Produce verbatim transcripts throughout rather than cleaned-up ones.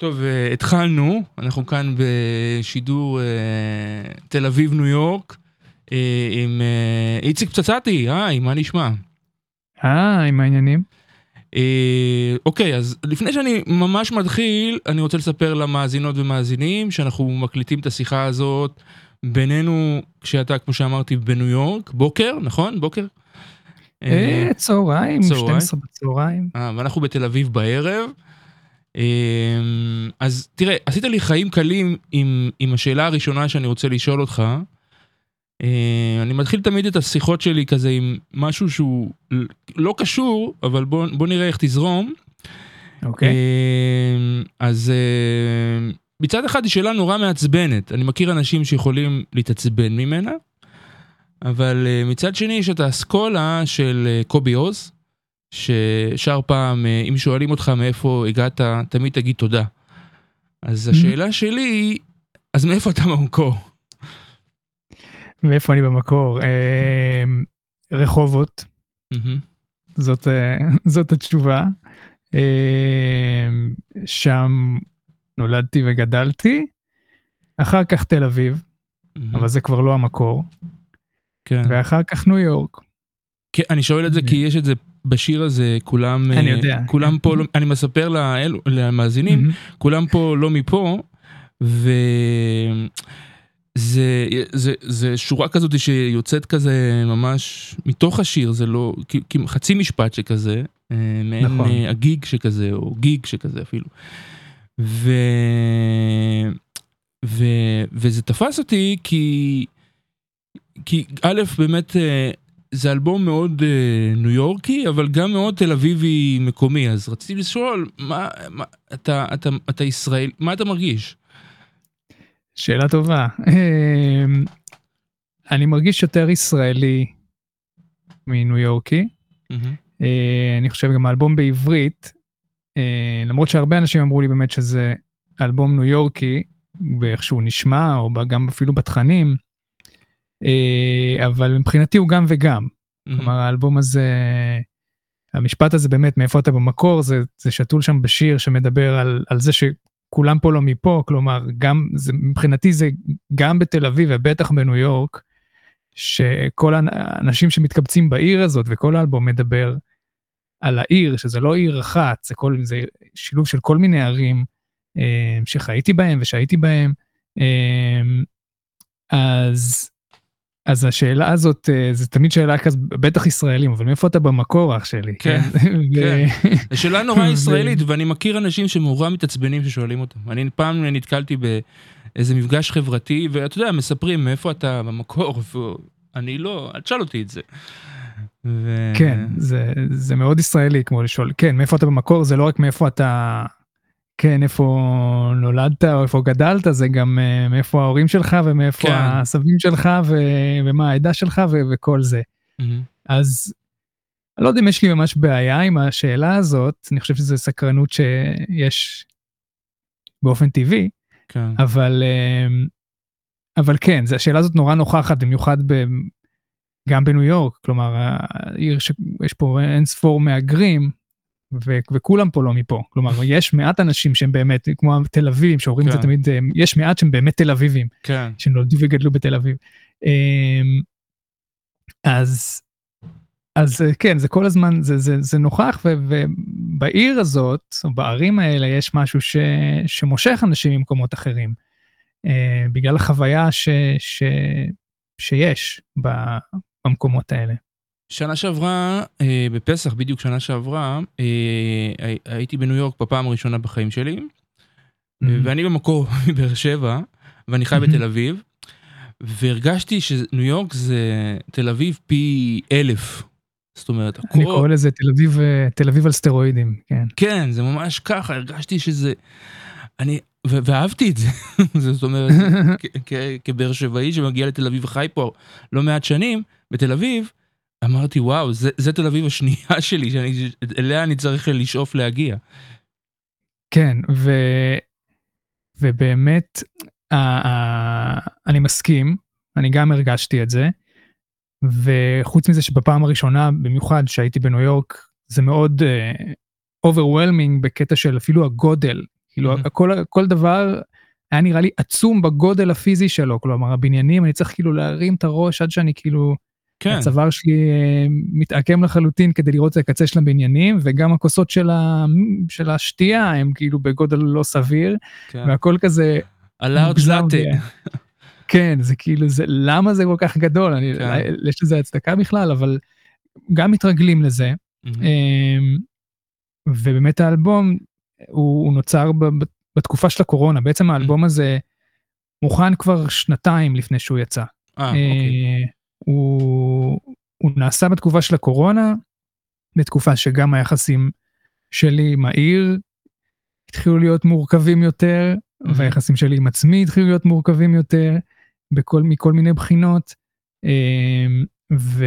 טוב, התחלנו, אנחנו כאן בשידור תל אביב ניו יורק, עם איציק פצצתי, היי, מה נשמע? היי, מה העניינים? אוקיי, אז לפני שאני ממש מתחיל, אני רוצה לספר למאזינות ומאזינים, שאנחנו מקליטים את השיחה הזאת, בינינו, כשאתה, כמו שאמרתי, בניו יורק, בוקר, נכון? בוקר? צהריים, שתים עשרה בצהריים. ואנחנו בתל אביב בערב, אז תראה, עשית לי חיים קלים עם, עם השאלה הראשונה שאני רוצה לשאול אותך. אני מתחיל תמיד את השיחות שלי כזה עם משהו שהוא לא קשור, אבל בוא, בוא נראה איך תזרום. אוקיי. אז מצד אחד היא שאלה נורא מעצבנת. אני מכיר אנשים שיכולים להתעצבן ממנה, אבל מצד שני יש את האסכולה של קובי עוז, ששר פעם, אם שואלים אותך מאיפה הגעת, תמיד תגיד תודה. אז השאלה שלי היא, אז מאיפה אתה במקור? מאיפה אני במקור? רחובות. זאת, זאת התשובה. שם נולדתי וגדלתי. אחר כך תל אביב, אבל זה כבר לא המקור. כן. ואחר כך ניו יורק. כן, אני שואל את זה כי יש את זה בשיר הזה, כולם, אני יודע. כולם פה, אני מספר למאזינים, כולם פה לא מפה, וזה זה, זה שורה כזאת שיוצאת כזה ממש מתוך השיר, זה לא, חצי משפט שכזה, מעין הגיג שכזה, או גיג שכזה אפילו. ו, ו, וזה תפס אותי כי, כי א', באמת, זה אלבום מאוד אה, ניו יורקי, אבל גם מאוד תל אביבי מקומי, אז רציתי לשאול, מה, מה, אתה, אתה, אתה ישראל, מה אתה מרגיש? שאלה טובה. אני מרגיש יותר ישראלי מניו יורקי. Mm-hmm. אני חושב גם האלבום בעברית, למרות שהרבה אנשים אמרו לי באמת שזה אלבום ניו יורקי, באיך שהוא נשמע, או גם אפילו בתכנים, אבל מבחינתי הוא גם וגם. כלומר, האלבום הזה, המשפט הזה באמת, מאיפה אתה במקור, זה, זה שתול שם בשיר שמדבר על, על זה שכולם פה לא מפה, כלומר, גם, זה, מבחינתי זה גם בתל אביב ובטח בניו יורק, שכל האנשים שמתקבצים בעיר הזאת, וכל האלבום מדבר על העיר, שזה לא עיר אחת, זה, כל, זה שילוב של כל מיני ערים, שחייתי בהם ושהייתי בהם, אז, אז השאלה הזאת, זה תמיד שאלה כזאת, בטח ישראלים, אבל מאיפה אתה במקור, אח שלי? כן, כן. זו שאלה נורא ישראלית, ואני מכיר אנשים שמורא מתעצבנים ששואלים אותם. אני פעם נתקלתי באיזה מפגש חברתי, ואתה יודע, מספרים מאיפה אתה במקור, ואני לא, אל תשאל אותי את זה. כן, זה מאוד ישראלי, כמו לשאול, כן, מאיפה אתה במקור, זה לא רק מאיפה אתה... כן, איפה נולדת או איפה גדלת, זה גם מאיפה ההורים שלך ומאיפה כן. הסבים שלך ו- ומה העדה שלך ו- וכל זה. Mm-hmm. אז אני לא יודע אם יש לי ממש בעיה עם השאלה הזאת, אני חושב שזו סקרנות שיש באופן טבעי, כן. אבל, אבל כן, השאלה הזאת נורא נוכחת, במיוחד ב- גם בניו יורק, כלומר, העיר שיש פה אין ספור מהגרים, ו- וכולם פה לא מפה, כלומר, יש מעט אנשים שהם באמת, כמו תל אביבים, שאומרים את זה תמיד, יש מעט שהם באמת תל אביבים, שנולדו וגדלו בתל אביב. אז, אז כן, זה כל הזמן, זה, זה, זה נוכח, ו- ובעיר הזאת, או בערים האלה, יש משהו ש- שמושך אנשים ממקומות אחרים, בגלל החוויה ש- ש- שיש במקומות האלה. שנה שעברה, אה, בפסח, בדיוק שנה שעברה, אה, הייתי בניו יורק בפעם הראשונה בחיים שלי, mm-hmm. ואני במקור מבאר שבע, ואני חי mm-hmm. בתל אביב, והרגשתי שניו יורק זה תל אביב פי אלף. זאת אומרת, אני הכל... קורא לזה תל אביב, תל אביב על סטרואידים, כן. כן, זה ממש ככה, הרגשתי שזה... אני... ו- ואהבתי את זה. זאת אומרת, כ- כ- כבאר שבעי שמגיע לתל אביב וחי פה לא מעט שנים, בתל אביב, אמרתי, וואו, זה, זה תל אביב השנייה שלי, שאני, אליה אני צריך לשאוף להגיע. כן, ו, ובאמת, ה, ה, אני מסכים, אני גם הרגשתי את זה, וחוץ מזה שבפעם הראשונה, במיוחד שהייתי בניו יורק, זה מאוד uh, overwhelming בקטע של אפילו הגודל, כאילו כל, כל דבר היה נראה לי עצום בגודל הפיזי שלו, כלומר הבניינים, אני צריך כאילו להרים את הראש עד שאני כאילו, כן. הצוואר שלי מתעקם לחלוטין כדי לראות את הקצה של הבניינים, וגם הכוסות של, ה, של השתייה הם כאילו בגודל לא סביר, כן. והכל כזה מוגזם. כן, זה כאילו, זה, למה זה כל כך גדול? אני, כן. יש לזה הצדקה בכלל, אבל גם מתרגלים לזה, mm-hmm. ובאמת האלבום, הוא, הוא נוצר ב, בתקופה של הקורונה, בעצם האלבום mm-hmm. הזה מוכן כבר שנתיים לפני שהוא יצא. אה, אוקיי. הוא, הוא נעשה בתקופה של הקורונה, בתקופה שגם היחסים שלי עם העיר, התחילו להיות מורכבים יותר, mm-hmm. והיחסים שלי עם עצמי התחילו להיות מורכבים יותר, בכל, מכל מיני בחינות, ו,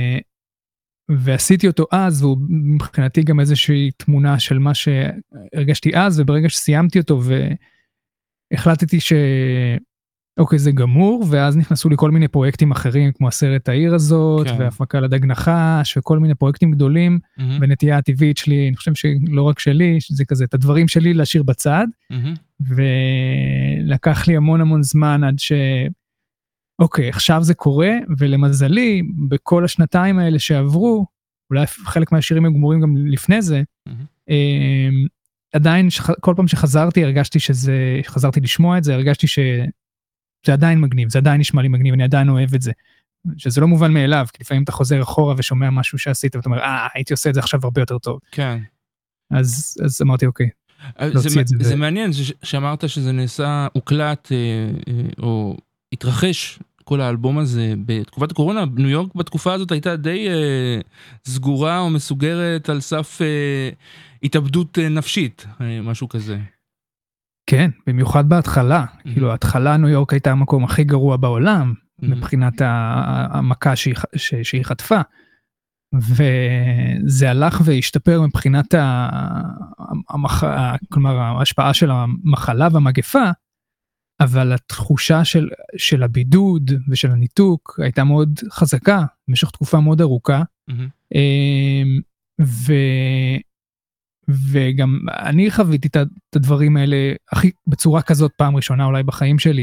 ועשיתי אותו אז, והוא מבחינתי גם איזושהי תמונה של מה שהרגשתי אז, וברגע שסיימתי אותו, והחלטתי ש... אוקיי, זה גמור, ואז נכנסו לי כל מיני פרויקטים אחרים, כמו הסרט העיר הזאת, כן. והפקה לדג נחש, וכל מיני פרויקטים גדולים, mm-hmm. בנטייה הטבעית שלי, אני חושב שלא רק שלי, שזה כזה, את הדברים שלי להשאיר בצד, mm-hmm. ולקח לי המון המון זמן עד ש... אוקיי, עכשיו זה קורה, ולמזלי, בכל השנתיים האלה שעברו, אולי חלק מהשירים הם גמורים גם לפני זה, mm-hmm. עדיין, כל פעם שחזרתי, הרגשתי שזה, חזרתי לשמוע את זה, הרגשתי ש... זה עדיין מגניב, זה עדיין נשמע לי מגניב, אני עדיין אוהב את זה, שזה לא מובן מאליו, כי לפעמים אתה חוזר אחורה ושומע משהו שעשית, ואתה אומר, אה, הייתי עושה את זה עכשיו הרבה יותר טוב. כן. אז, אז אמרתי, אוקיי, זה, זה, זה מעניין שאמרת שזה נעשה, הוקלט, או התרחש כל האלבום הזה בתקופת הקורונה, ניו יורק בתקופה הזאת הייתה די סגורה או מסוגרת על סף התאבדות נפשית, משהו כזה. כן, במיוחד בהתחלה, mm-hmm. כאילו ההתחלה ניו יורק הייתה המקום הכי גרוע בעולם, mm-hmm. מבחינת המכה שהיא, שהיא חטפה, וזה הלך והשתפר מבחינת המח... כלומר ההשפעה של המחלה והמגפה, אבל התחושה של, של הבידוד ושל הניתוק הייתה מאוד חזקה, במשך תקופה מאוד ארוכה, mm-hmm. ו... וגם אני חוויתי את הדברים האלה הכי, בצורה כזאת פעם ראשונה אולי בחיים שלי.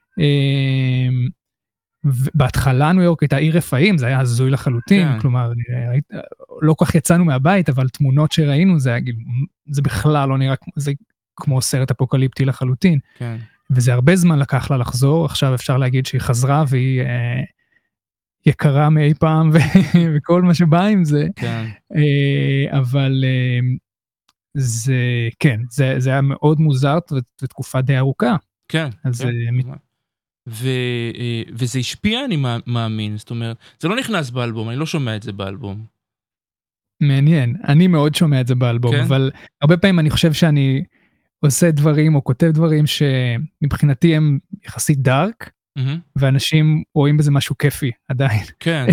בהתחלה ניו יורק הייתה עיר רפאים, זה היה הזוי לחלוטין, כן. כלומר, לא כל כך יצאנו מהבית, אבל תמונות שראינו, זה, זה בכלל לא נראה, זה כמו סרט אפוקליפטי לחלוטין. כן. וזה הרבה זמן לקח לה לחזור, עכשיו אפשר להגיד שהיא חזרה, והיא אה, יקרה מאי פעם, וכל מה שבא עם זה. כן. אה, אבל... אה, זה, כן, זה, זה היה מאוד מוזר ותקופה די ארוכה. כן, אז כן. מת... ו, וזה השפיע, אני מאמין, זאת אומרת, זה לא נכנס באלבום, אני לא שומע את זה באלבום. מעניין, אני מאוד שומע את זה באלבום, כן? אבל הרבה פעמים אני חושב שאני עושה דברים או כותב דברים שמבחינתי הם יחסית דארק, mm-hmm. ואנשים רואים בזה משהו כיפי עדיין. כן.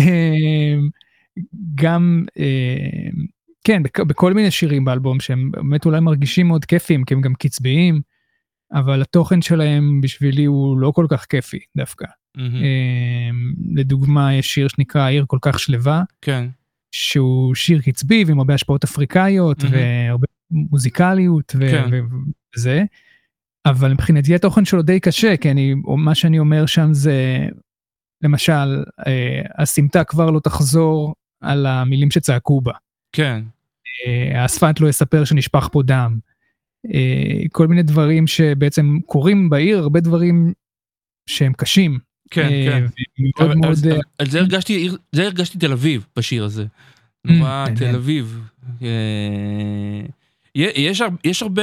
גם... כן, בכל מיני שירים באלבום שהם באמת אולי מרגישים מאוד כיפים, כי הם גם קצביים, אבל התוכן שלהם בשבילי הוא לא כל כך כיפי דווקא. Mm-hmm. לדוגמה, יש שיר שנקרא העיר כל כך שלווה, כן. שהוא שיר קצבי ועם הרבה השפעות אפריקאיות, mm-hmm. והרבה מוזיקליות ו- כן. וזה, אבל מבחינתי התוכן שלו די קשה, כי אני, מה שאני אומר שם זה, למשל, הסמטה כבר לא תחזור על המילים שצעקו בה. כן. האספלט לא יספר שנשפך פה דם. כל מיני דברים שבעצם קורים בעיר, הרבה דברים שהם קשים. כן, כן. מאוד מאוד... על זה הרגשתי, זה הרגשתי תל אביב בשיר הזה. נורא תל אביב. יש הרבה...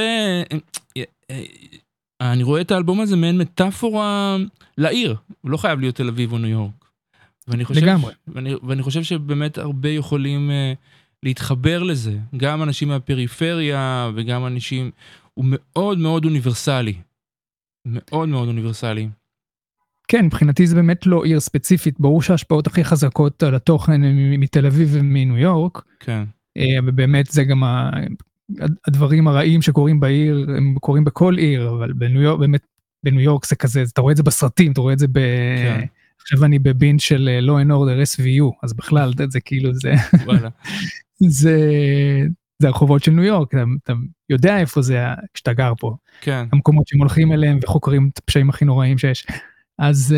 אני רואה את האלבום הזה מעין מטאפורה לעיר. הוא לא חייב להיות תל אביב או ניו יורק. לגמרי. ואני חושב שבאמת הרבה יכולים... להתחבר לזה, גם אנשים מהפריפריה וגם אנשים, הוא מאוד מאוד אוניברסלי, מאוד מאוד אוניברסלי. כן, מבחינתי זה באמת לא עיר ספציפית, ברור שההשפעות הכי חזקות על התוכן הם מתל אביב ומניו יורק, כן. ובאמת זה גם הדברים הרעים שקורים בעיר, הם קורים בכל עיר, אבל בניו יורק, באמת בניו יורק זה כזה, אתה רואה את זה בסרטים, אתה רואה את זה ב... כן. עכשיו אני בבין של Law and Order אס וי יו, אז בכלל זה כאילו זה... וואלה. זה, זה הרחובות של ניו יורק, אתה, אתה יודע איפה זה כשאתה גר פה. כן. המקומות שהם הולכים אליהם וחוקרים את הפשעים הכי נוראים שיש. אז,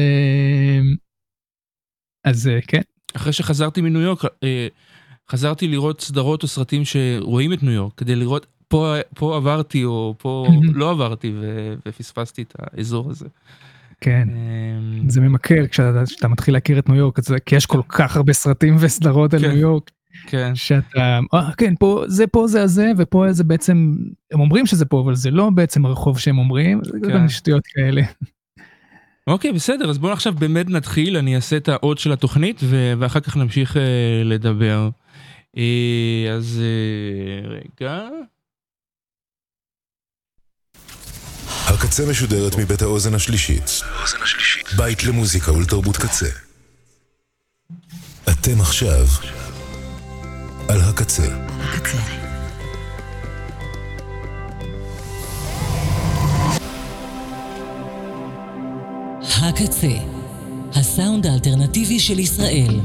אז כן. אחרי שחזרתי מניו יורק, חזרתי לראות סדרות או סרטים שרואים את ניו יורק, כדי לראות, פה, פה עברתי או פה לא עברתי ו, ופספסתי את האזור הזה. כן, זה ממכר כשאתה, כשאתה מתחיל להכיר את ניו יורק, כי יש כל כך הרבה סרטים וסדרות על ניו יורק, שאתה, כן, פה זה פה זה הזה, ופה זה בעצם, הם אומרים שזה פה, אבל זה לא בעצם הרחוב שהם אומרים, זה גם שטויות כאלה. אוקיי, בסדר, אז בואו עכשיו באמת נתחיל, אני אעשה את העוד של התוכנית, ואחר כך נמשיך לדבר. אז רגע... הקצה משודרת מבית האוזן השלישית. בית למוזיקה ולתרבות קצה. אתם עכשיו על הקצה. הקצה, הסאונד האלטרנטיבי של ישראל.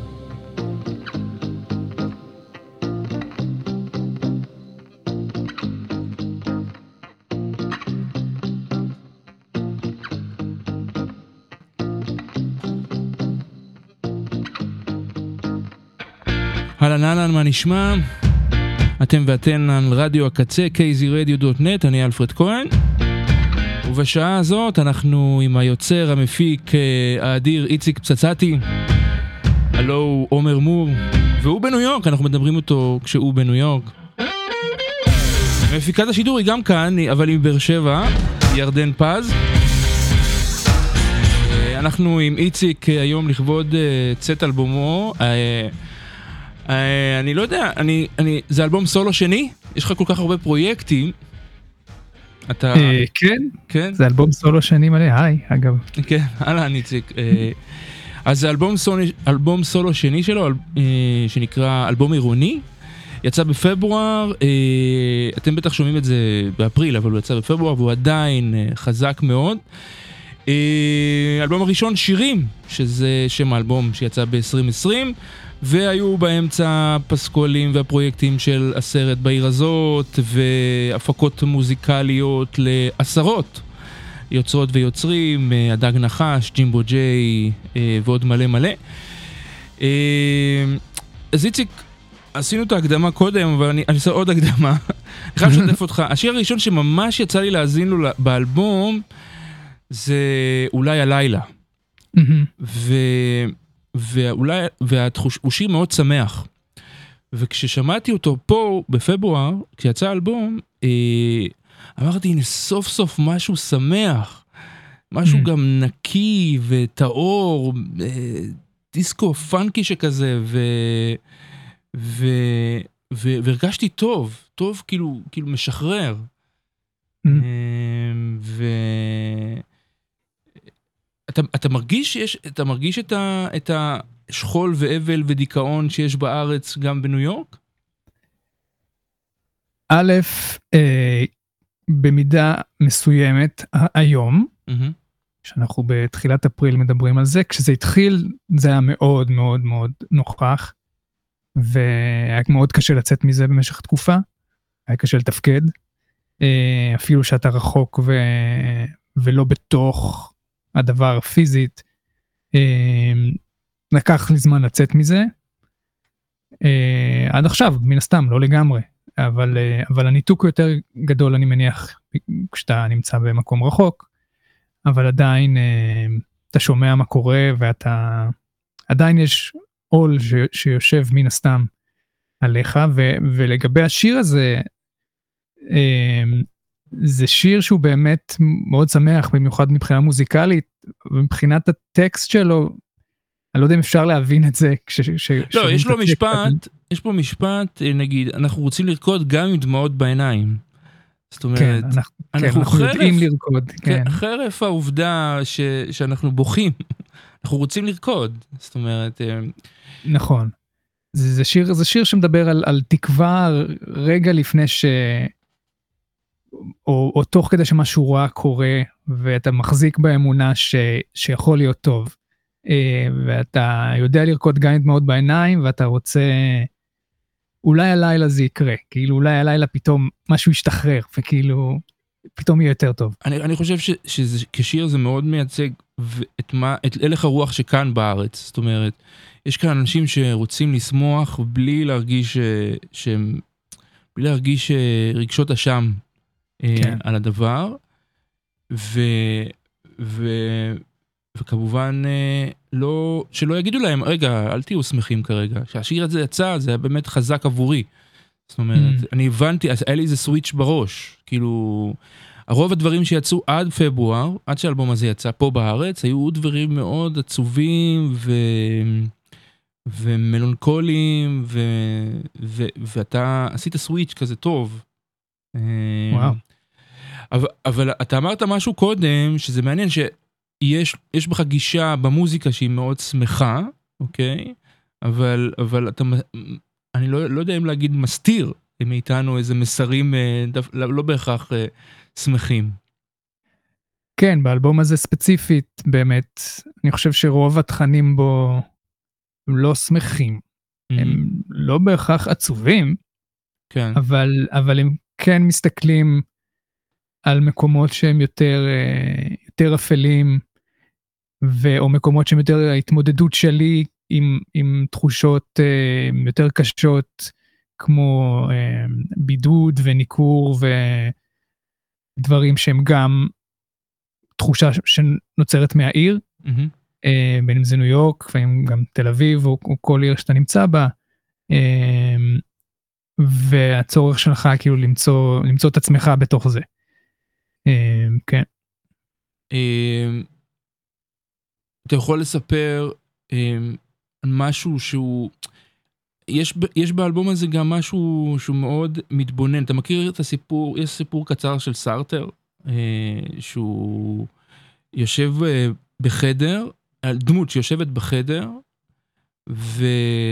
אהלן אהלן, מה נשמע? אתם ואתן על רדיו הקצה, קי זי רדיו דוט נט, אני אלפרד כהן. ובשעה הזאת אנחנו עם היוצר המפיק האדיר איציק פצצתי. הלו הוא עומר מור, והוא בניו יורק, אנחנו מדברים אותו כשהוא בניו יורק. מפיקת השידור היא גם כאן, אבל היא מבאר שבע, ירדן פז. אנחנו עם איציק היום לכבוד צאת אלבומו. אני לא יודע, אני, אני, זה אלבום סולו שני? יש לך כל כך הרבה פרויקטים. אתה... כן, כן? זה אלבום סולו שני מלא, היי, אגב. כן, הלאה, איציק. אז זה אלבום סולו, אלבום סולו שני שלו, שנקרא אלבום עירוני. יצא בפברואר, אתם בטח שומעים את זה באפריל, אבל הוא יצא בפברואר, והוא עדיין חזק מאוד. אלבום הראשון, שירים, שזה שם האלבום שיצא ב-עשרים עשרים, והיו באמצע פסקולים והפרויקטים של הסרט בעיר הזאת, והפקות מוזיקליות לעשרות יוצרות ויוצרים, הדג נחש, ג'ימבו ג'יי ועוד מלא מלא. אז איציק, עשינו את ההקדמה קודם, אבל אני אעשה עוד הקדמה. אני חייב לשתף אותך. השיר הראשון שממש יצא לי להאזין לו באלבום, זה אולי הלילה. ו... ואולי, והתחוש, הוא שיר מאוד שמח. וכששמעתי אותו פה בפברואר, כשיצא האלבום, אה, אמרתי, הנה סוף סוף משהו שמח. משהו mm. גם נקי וטהור, אה, דיסקו פאנקי שכזה, ו... ו... ו... והרגשתי טוב, טוב כאילו, כאילו משחרר. Mm. אה, ו... אתה, אתה מרגיש שיש, אתה מרגיש את ה, את השכול ואבל ודיכאון שיש בארץ גם בניו יורק? א', אה, במידה מסוימת היום, mm-hmm. שאנחנו בתחילת אפריל מדברים על זה, כשזה התחיל זה היה מאוד מאוד מאוד נוכח, והיה מאוד קשה לצאת מזה במשך תקופה, היה קשה לתפקד, אה, אפילו שאתה רחוק ו, ולא בתוך הדבר פיזית, אה, לקח לי זמן לצאת מזה, אה, עד עכשיו, מן הסתם, לא לגמרי, אבל, אה, אבל הניתוק יותר גדול, אני מניח, כשאתה נמצא במקום רחוק, אבל עדיין אה, אתה שומע מה קורה, ואתה, עדיין יש עול ש, שיושב מן הסתם עליך, ו, ולגבי השיר הזה, אה, זה שיר שהוא באמת מאוד שמח, במיוחד מבחינה מוזיקלית, ומבחינת הטקסט שלו, אני לא יודע אם אפשר להבין את זה. כש, ש, לא, יש לו משפט, יש פה משפט, נגיד, אנחנו רוצים לרקוד גם עם דמעות בעיניים. זאת אומרת, כן, אנחנו, אנחנו, כן, אנחנו חרף, יודעים לרקוד. כן. חרף העובדה ש, שאנחנו בוכים, אנחנו רוצים לרקוד. זאת אומרת... נכון. זה, זה, שיר, זה שיר שמדבר על, על תקווה רגע לפני ש... או, או תוך כדי שמשהו רע קורה, ואתה מחזיק באמונה ש, שיכול להיות טוב, ואתה יודע לרקוד גם עם דמעות בעיניים, ואתה רוצה אולי הלילה זה יקרה, כאילו אולי הלילה פתאום משהו ישתחרר, וכאילו פתאום יהיה יותר טוב. אני, אני חושב ש, שזה, כשיר זה מאוד מייצג את, מה, את הלך הרוח שכאן בארץ, זאת אומרת, יש כאן אנשים שרוצים לשמוח בלי להרגיש שהם, בלי להרגיש רגשות אשם כן. על הדבר, ו, ו, וכמובן לא, שלא יגידו להם, רגע, אל תהיו שמחים כרגע, שהשיר הזה יצא, זה היה באמת חזק עבורי, זאת אומרת, mm. אני הבנתי, היה לי איזה סוויץ' בראש, כאילו, הרוב הדברים שיצאו עד פברואר, עד שהאלבום הזה יצא פה בארץ, היו דברים מאוד עצובים ו... ומלונקוליים, ו... ו... ואתה עשית סוויץ' כזה טוב. וואו. אבל, אבל אתה אמרת משהו קודם, שזה מעניין שיש יש בך גישה במוזיקה שהיא מאוד שמחה, אוקיי? אבל, אבל אתה, אני לא, לא יודע אם להגיד מסתיר מאיתנו איזה מסרים, לא, לא בהכרח שמחים. כן, באלבום הזה ספציפית, באמת, אני חושב שרוב התכנים בו הם לא שמחים. Mm-hmm. הם לא בהכרח עצובים, כן. אבל, אבל הם כן מסתכלים על מקומות שהם יותר, יותר אפלים, ו, או מקומות שהם יותר ההתמודדות שלי עם, עם תחושות יותר קשות, כמו בידוד וניכור ודברים שהם גם תחושה שנוצרת מהעיר, mm-hmm. בין אם זה ניו יורק, לפעמים גם תל אביב, או, או כל עיר שאתה נמצא בה, והצורך שלך כאילו למצוא, למצוא את עצמך בתוך זה. כן. אתה יכול לספר על משהו שהוא, יש, יש באלבום הזה גם משהו שהוא מאוד מתבונן, אתה מכיר את הסיפור, יש סיפור קצר של סארטר, שהוא יושב בחדר, דמות שיושבת בחדר, ו...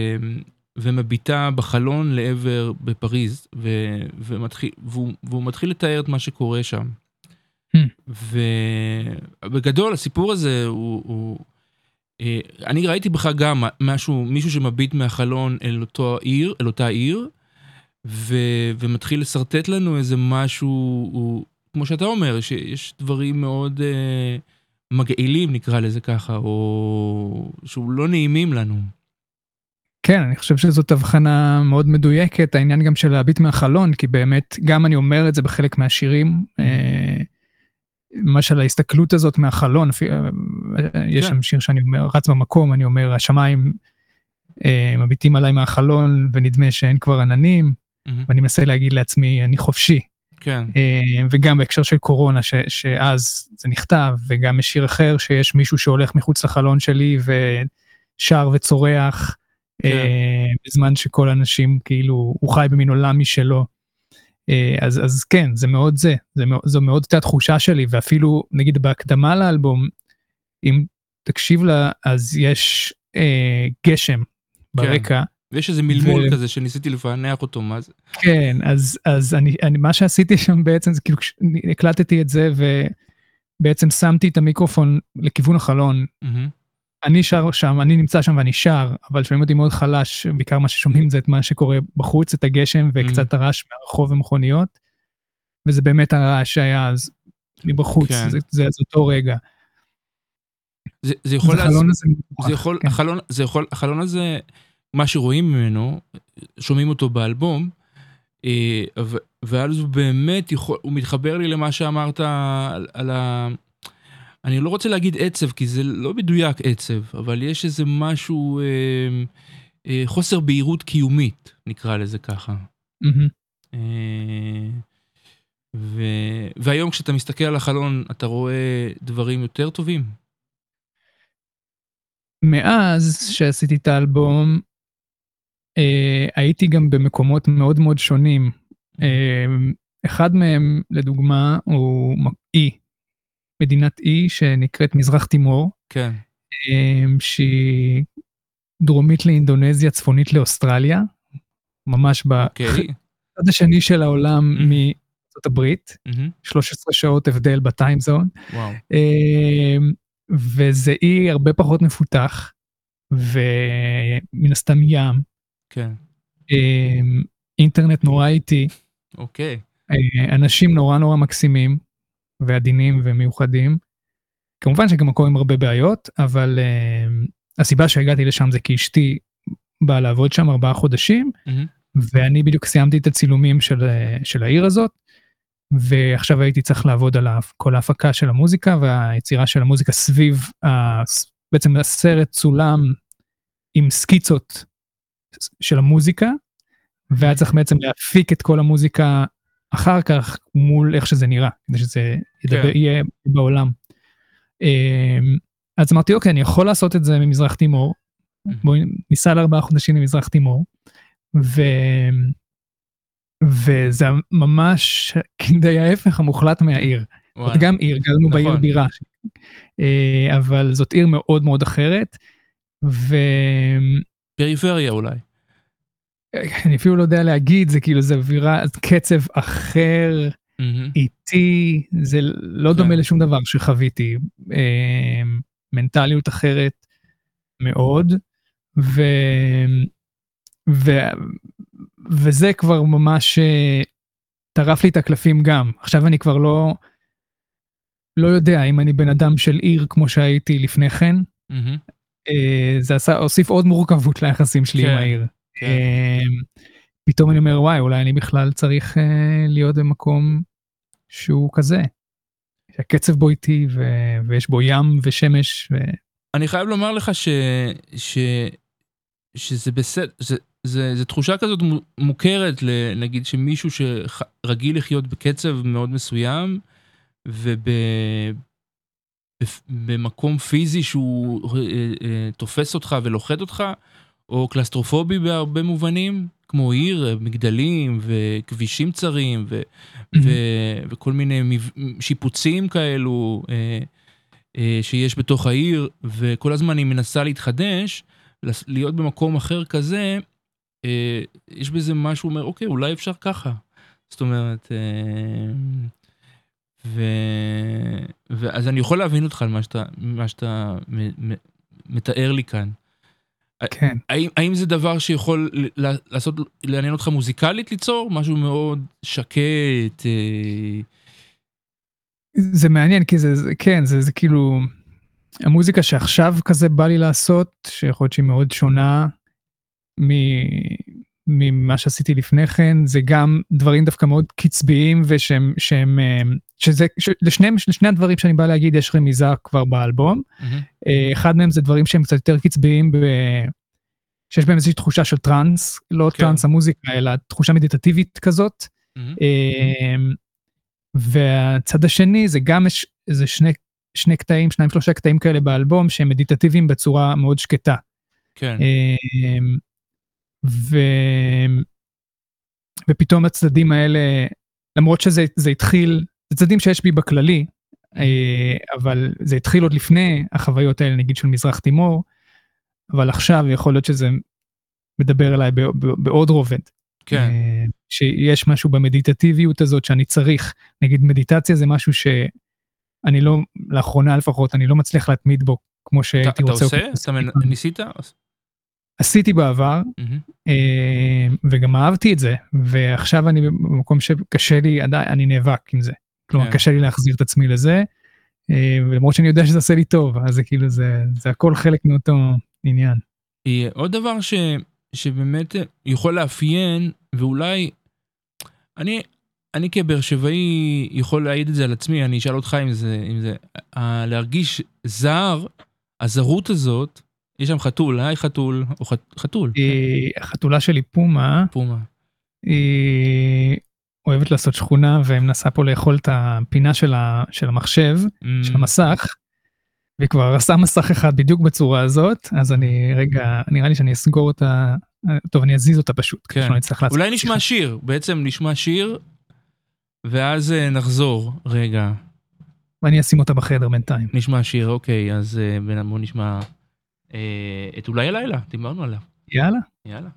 ומביטה בחלון לעבר בפריז, ו... ומתחיל, והוא, והוא מתחיל לתאר את מה שקורה שם. Hmm. ובגדול, הסיפור הזה הוא, הוא... אני ראיתי בך גם משהו, מישהו שמביט מהחלון אל אותו עיר, אל אותה עיר, ו... ומתחיל לסרטט לנו איזה משהו, הוא... כמו שאתה אומר, שיש דברים מאוד uh, מגעילים, נקרא לזה ככה, או שהוא לא נעימים לנו. כן, אני חושב שזאת הבחנה מאוד מדויקת, העניין גם של להביט מהחלון, כי באמת, גם אני אומר את זה בחלק מהשירים, uh, למשל ההסתכלות הזאת מהחלון, יש שם שיר שאני אומר, רץ במקום, אני אומר, השמיים uh, מביטים עליי מהחלון, ונדמה שאין כבר עננים, mm-hmm. ואני מנסה להגיד לעצמי, אני חופשי. כן. וגם בהקשר של קורונה, ש, שאז זה נכתב, וגם יש שיר אחר, שיש מישהו שהולך מחוץ לחלון שלי, ושר וצורח, כן. בזמן שכל אנשים, כאילו, הוא חי במין עולם משלו. אז, אז כן, זה מאוד זה, זה מאוד, זו מאוד את התחושה שלי, ואפילו, נגיד, בהקדמה לאלבום, אם תקשיב לה, אז יש אה, גשם ברקע, כן. ויש איזה מלמול ו... כזה שניסיתי לפענח אותו, מה זה? כן, אז, אז אני, אני, מה שעשיתי שם בעצם, זה כאילו, הקלטתי את זה, ובעצם שמתי את המיקרופון לכיוון החלון, mm-hmm. אני שר שם, אני נמצא שם ואני שר, אבל שומעים אותי מאוד חלש, בעיקר מה ששומעים זה את מה שקורה בחוץ, את הגשם, וקצת mm-hmm. הרעש מהרחוב ומכוניות, וזה באמת הרעש שהיה אז מבחוץ, כן. זה, זה, זה אותו רגע. זה, זה יכול, זה החלון הזה, זה יכול, כן. החלון, זה יכול, החלון הזה, מה שרואים ממנו, שומעים אותו באלבום, ואז הוא באמת יכול, הוא מתחבר לי למה שאמרת על, על ה... אני לא רוצה להגיד עצב, כי זה לא מדויק עצב, אבל יש איזה משהו, אה, אה, חוסר בהירות קיומית, נקרא לזה ככה. Mm-hmm. אה, ו... והיום כשאתה מסתכל על החלון, אתה רואה דברים יותר טובים? מאז שעשיתי את האלבום, אה, הייתי גם במקומות מאוד מאוד שונים. אה, אחד מהם, לדוגמה, הוא אי, מדינת אי שנקראת מזרח תימור, כן. אה, שהיא דרומית לאינדונזיה, צפונית לאוסטרליה, ממש בצד okay. השני של העולם mm-hmm. מארצות הברית, mm-hmm. שלוש עשרה שעות הבדל בטיים זון, וואו. אה, וזה אי הרבה פחות מפותח, ומן הסתם ים. כן. אינטרנט נורא איטי. אוקיי. אנשים נורא נורא מקסימים, ועדינים ומיוחדים. כמובן שגם מקום עם הרבה בעיות, אבל הסיבה שהגעתי לשם זה כי אשתי באה לעבוד שם ארבעה חודשים, ואני בדיוק סיימתי את הצילומים של, של העיר הזאת, ועכשיו הייתי צריך לעבוד על כל ההפקה של המוזיקה, והיצירה של המוזיקה סביב, בעצם הסרט צולם עם סקיצות של המוזיקה, והיה צריך בעצם להפיק את כל המוזיקה אחר כך מול איך שזה נראה, כדי שזה ידבר, יהיה בעולם. אז אמרתי, אוקיי, אני יכול לעשות את זה ממזרח תימור, בואי ניסע לארבעה חודשים ממזרח תימור, ו... וזה ממש כדי ההפך המוחלט מהעיר. זאת גם עיר, גרנו בעיר בירה, אבל זאת עיר מאוד מאוד אחרת, ו... פריפריה אולי. אני אפילו לא יודע להגיד, זה כאילו, זה אווירה, קצב אחר, איטי, זה לא דומה לשום דבר שחוויתי, מנטליות אחרת מאוד, ו... ו... וזה כבר ממש טרף לי את הקלפים גם. עכשיו אני כבר לא, לא יודע אם אני בן אדם של עיר כמו שהייתי לפני כן. זה עשה, הוסיף עוד מורכבות ליחסים שלי עם העיר. פתאום אני אומר, וואי, אולי אני בכלל צריך להיות במקום שהוא כזה. שהקצב בו איתי, ויש בו ים ושמש. אני חייב לומר לך ש... ש... שזה בסדר, זה, זה, זה תחושה כזאת מוכרת, נגיד שמישהו שרגיל לחיות בקצב מאוד מסוים, ובמקום פיזי שהוא תופס אותך ולוחד אותך, או קלסטרופובי בהרבה מובנים, כמו עיר, מגדלים וכבישים צרים, ו, ו, וכל מיני שיפוצים כאלו שיש בתוך העיר, וכל הזמן היא מנסה להתחדש, להיות במקום אחר כזה, אה, יש בזה משהו, אומר, אוקיי, אולי אפשר ככה. זאת אומרת, אה, ו, ואז אני יכול להבין אותך על מה שאתה, מה שאתה מ, מ, מתאר לי כאן. כן. האם, האם זה דבר שיכול לעשות, לעניין אותך מוזיקלית ליצור? משהו מאוד שקט? אה... זה מעניין, כי זה, זה כן, זה, זה כאילו... המוזיקה שעכשיו כזה בא לי לעשות, שיכול להיות שהיא מאוד שונה ממה שעשיתי לפני כן, זה גם דברים דווקא מאוד קצביים, ושהם, שהם, שזה, לשני, לשני הדברים שאני בא להגיד, יש רמיזה כבר באלבום. Mm-hmm. אחד מהם זה דברים שהם קצת יותר קצביים, ב, שיש בהם איזושהי תחושה של טרנס, לא כן. טרנס המוזיקה, אלא תחושה מדיטטיבית כזאת. Mm-hmm. והצד השני זה גם יש איזה שני, שני קטעים, שניים שלושה קטעים כאלה באלבום, שהם מדיטטיביים בצורה מאוד שקטה. כן. ו... ופתאום הצדדים האלה, למרות שזה זה התחיל, זה צדדים שיש בי בכללי, אבל זה התחיל עוד לפני החוויות האלה, נגיד של מזרח תימור, אבל עכשיו יכול להיות שזה מדבר אליי בעוד רובד. כן. שיש משהו במדיטטיביות הזאת שאני צריך, נגיד מדיטציה זה משהו ש... אני לא, לאחרונה לפחות, אני לא מצליח להתמיד בו, כמו שהייתי רוצה. אתה עושה? אתה ניסית? עשיתי בעבר, וגם אהבתי את זה, ועכשיו אני במקום שקשה לי, אני נאבק עם זה. כלומר, קשה לי להחזיר את עצמי לזה, ולמרות שאני יודע שזה עושה לי טוב, אז זה כאילו, זה הכל חלק מאותו עניין. עוד דבר שבאמת יכול לאפיין, ואולי, אני... אני כבאר שבעי יכול להעיד את זה על עצמי, אני אשאל אותך אם זה, אם זה, ה- להרגיש זר, הזרות הזאת, יש שם חתול, היי חתול, או ח- חתול. החתולה שלי פומה, פומה. היא אוהבת לעשות שכונה, ומנסה פה לאכול את הפינה של, ה- של המחשב, mm. של המסך, והיא כבר עשה מסך אחד בדיוק בצורה הזאת, אז אני רגע, נראה לי שאני אסגור אותה, טוב, אני אזיז אותה פשוט. כן. אולי נשמע שיר, בעצם נשמע שיר, ואז נחזור, רגע. ואני אשים אותה בחדר בינתיים. נשמע שיר, אוקיי, אז בוא נשמע אה, את אולי הלילה, דיברנו עליו. יאללה. יאללה.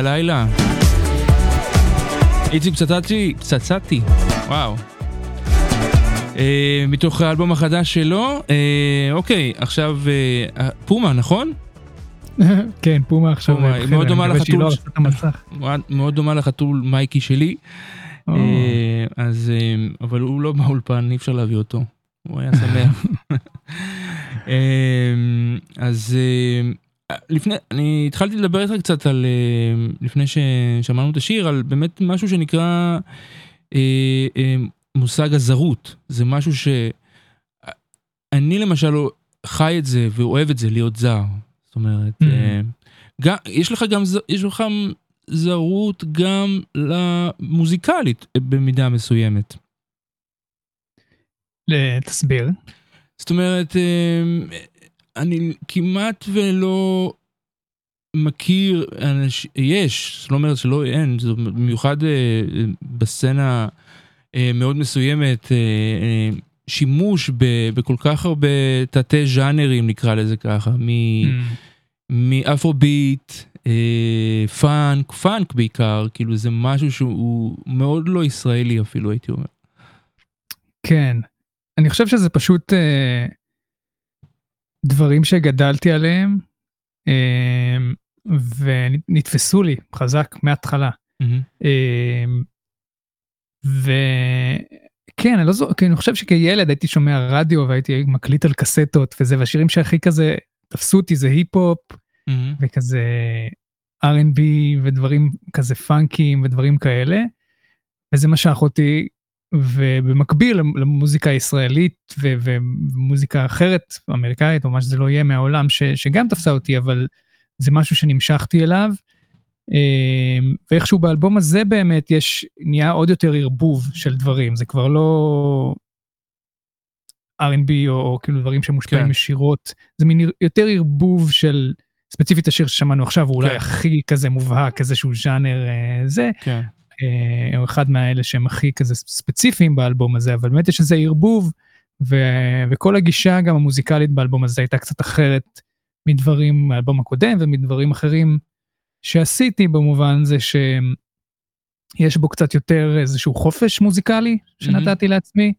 בלילה. איציק פצצתי, פצצתי, וואו. אה, מתוך האלבום החדש שלו, אה, אוקיי, עכשיו אה, פומה, נכון? כן, פומה עכשיו. פומה, מאוד דומה לחתול, לא מאוד דומה לחתול מייקי שלי. אה, אז, אה, אבל הוא לא באולפן, אי אפשר להביא אותו. הוא היה שמח. אה, אז... אה, לפני, אני התחלתי לדבר איתך קצת על, לפני ששמענו את השיר, על באמת משהו שנקרא אה, אה, מושג הזרות. זה משהו שאני למשל חי את זה ואוהב את זה, להיות זר. זאת אומרת, mm-hmm. אה, גם, יש לך גם, יש לך זרות גם למוזיקלית במידה מסוימת. תסביר. זאת אומרת, אה, אני כמעט ולא מכיר, אנש, יש, זאת אומרת שלא אין, זה במיוחד אה, בסצנה אה, מאוד מסוימת, אה, אה, שימוש ב, בכל כך הרבה תתי ז'אנרים, נקרא לזה ככה, מ, mm. מאפרוביט, אה, פאנק, פאנק בעיקר, כאילו זה משהו שהוא מאוד לא ישראלי אפילו, הייתי אומר. כן, אני חושב שזה פשוט... אה... דברים שגדלתי עליהם, ונתפסו לי חזק מההתחלה. וכן, אני לא זו, אני חושב שכילד הייתי שומע רדיו, והייתי מקליט על קסטות, וזה, והשירים שהכי כזה תפסו אותי, זה היפ-הופ, וכזה אר אנד בי, ודברים כזה פאנקים, ודברים כאלה, וזה משך אותי, ובמקביל למוזיקה הישראלית ו- ומוזיקה אחרת אמריקאית או מה שזה לא יהיה מהעולם ש- שגם תפסה אותי, אבל זה משהו שנמשכתי אליו, ואיכשהו באלבום הזה באמת יש נהיה עוד יותר ערבוב של דברים, זה כבר לא אר אנד בי או, או כאילו דברים שמושפעים כן. ישירות, זה מין יותר ערבוב של ספציפית השיר ששמענו עכשיו, הוא אולי כן. הכי כזה מובהק, איזשהו ז'אנר זה, כן. או אחד מהאלה שהם הכי כזה ספציפיים באלבום הזה, אבל באמת יש איזה ערבוב, ו- וכל הגישה גם המוזיקלית באלבום הזה הייתה קצת אחרת מדברים מהאלבום הקודם, ומדברים אחרים שעשיתי במובן זה שיש בו קצת יותר איזשהו חופש מוזיקלי שנתתי mm-hmm. לעצמי.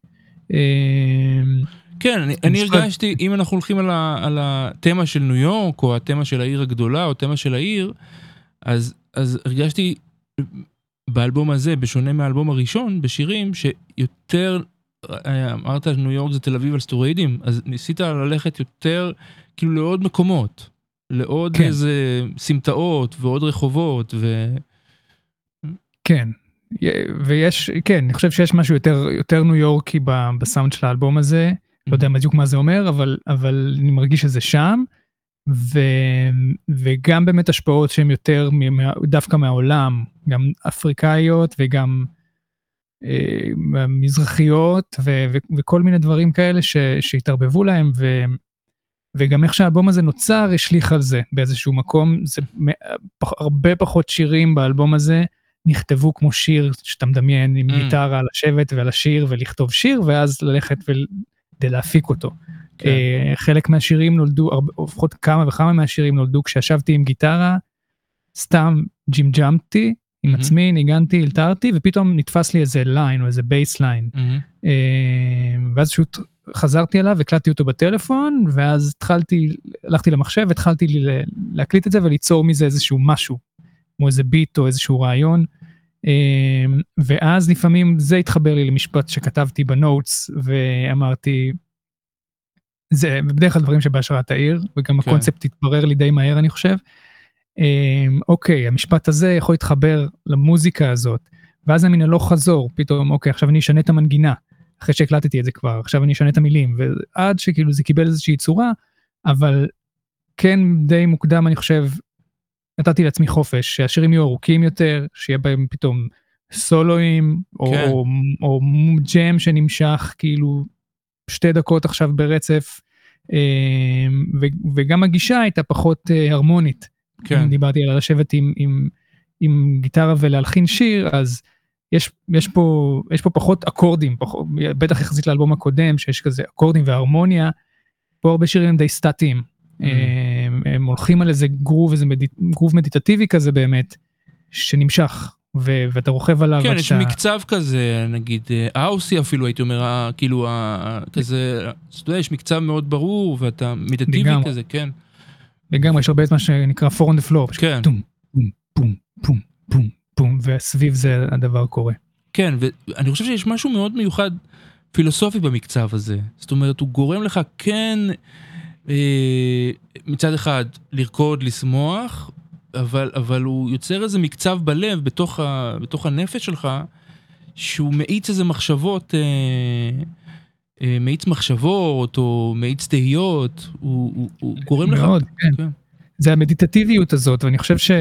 כן, אני, אני הרגשתי, אם אנחנו הולכים על, ה- על התמה של ניו יורק, או התמה של העיר הגדולה, או התמה של העיר, אז, אז הרגשתי... באלבום הזה, בשונה מהאלבום הראשון, בשירים שיותר, אמרת ניו יורק זה תל אביב על סטרואידים, אז ניסית ללכת יותר, כאילו לעוד מקומות, לעוד כן. איזה סמטאות ועוד רחובות ו... כן, ויש, כן, אני חושב שיש משהו יותר, יותר ניו יורקי בסאונד של האלבום הזה, לא יודע בדיוק מה זה אומר, אבל, אבל אני מרגיש שזה שם, ו, וגם באמת השפעות שהן יותר דווקא מהעולם, גם אפריקאיות וגם אה, מזרחיות ו, ו, וכל מיני דברים כאלה ש, שהתערבבו להם, ו, וגם איך שהאלבום הזה נוצר השליך על זה באיזשהו מקום, זה פח, הרבה פחות שירים באלבום הזה נכתבו כמו שיר שאתה מדמיין עם mm. גיטרה על השבט ועל השיר ולכתוב שיר ואז ללכת כדי להפיק אותו. כן. חלק מהשירים נולדו, לפחות כמה וכמה מהשירים נולדו כששבתי עם גיטרה, סתם ג'ימג'מתי עם mm-hmm. עצמי, ניגנתי, אלתרתי, ופתאום נתפס לי איזה ליין או איזה בייס ליין. Mm-hmm. ואז פשוט חזרתי עליו, הקלטתי אותו בטלפון, ואז התחלתי, הלכתי למחשב, התחלתי להקליט את זה וליצור מזה איזשהו משהו, כמו איזה ביט או איזשהו רעיון, ואז לפעמים זה התחבר לי למשפט שכתבתי בנוטס, ואמרתי, זה בדרך כלל דברים שבהשראת העיר, וגם כן. הקונספט התברר לי די מהר, אני חושב. אוקיי, המשפט הזה יכול להתחבר למוזיקה הזאת, ואז אני לא חזור, פתאום, אוקיי, עכשיו אני אשנה את המנגינה, אחרי שהקלטתי את זה כבר, עכשיו אני אשנה את המילים, ועד שכאילו זה קיבל איזושהי צורה, אבל כן די מוקדם, אני חושב, נתתי לעצמי חופש, שהשירים יהיו ארוכים יותר, שיהיה בהם פתאום סולואים, או, כן. או, או ג'ם שנמשך, כאילו, שתי דקות עכשיו ברצף, וגם הגישה הייתה פחות הרמונית. כן. דיברתי על לשבת עם, עם, עם גיטרה ולהלחין שיר, אז יש, יש פה, יש פה פחות אקורדים, פחות, בטח יחסית לאלבום הקודם, שיש כזה אקורדים והרמוניה, פה הרבה שירים די סטטיים, mm. הם, הם הולכים על איזה גרוב, איזה מדיט, גרוב מדיטטיבי כזה באמת, שנמשך, ו- ואתה רוכב עליו. כן, יש שאתה... מקצב כזה, נגיד, האוסי אפילו, הייתי אומר, כאילו, כזה, אתה יודע, יש מקצב מאוד ברור, ואתה מידטיבי כזה, כן. לגמרי, יש הרבה את מה שנקרא four on the floor, כן. פום, פום, פום, פום, פום, פום, וסביב זה הדבר קורה. כן, ואני חושב שיש משהו מאוד מיוחד פילוסופי במקצב הזה. זאת אומרת, הוא גורם לך כן, אה, מצד אחד, לרקוד, לשמוח, אבל, אבל הוא יוצר איזה מקצב בלב, בתוך, ה, בתוך הנפש שלך, שהוא מאיץ איזה מחשבות, אה, אה, מאיץ מחשבות, או מאיץ תהיות, הוא, הוא, הוא גורם לך... מאוד, כן. כן. זה המדיטטיביות הזאת, ואני חושב ש,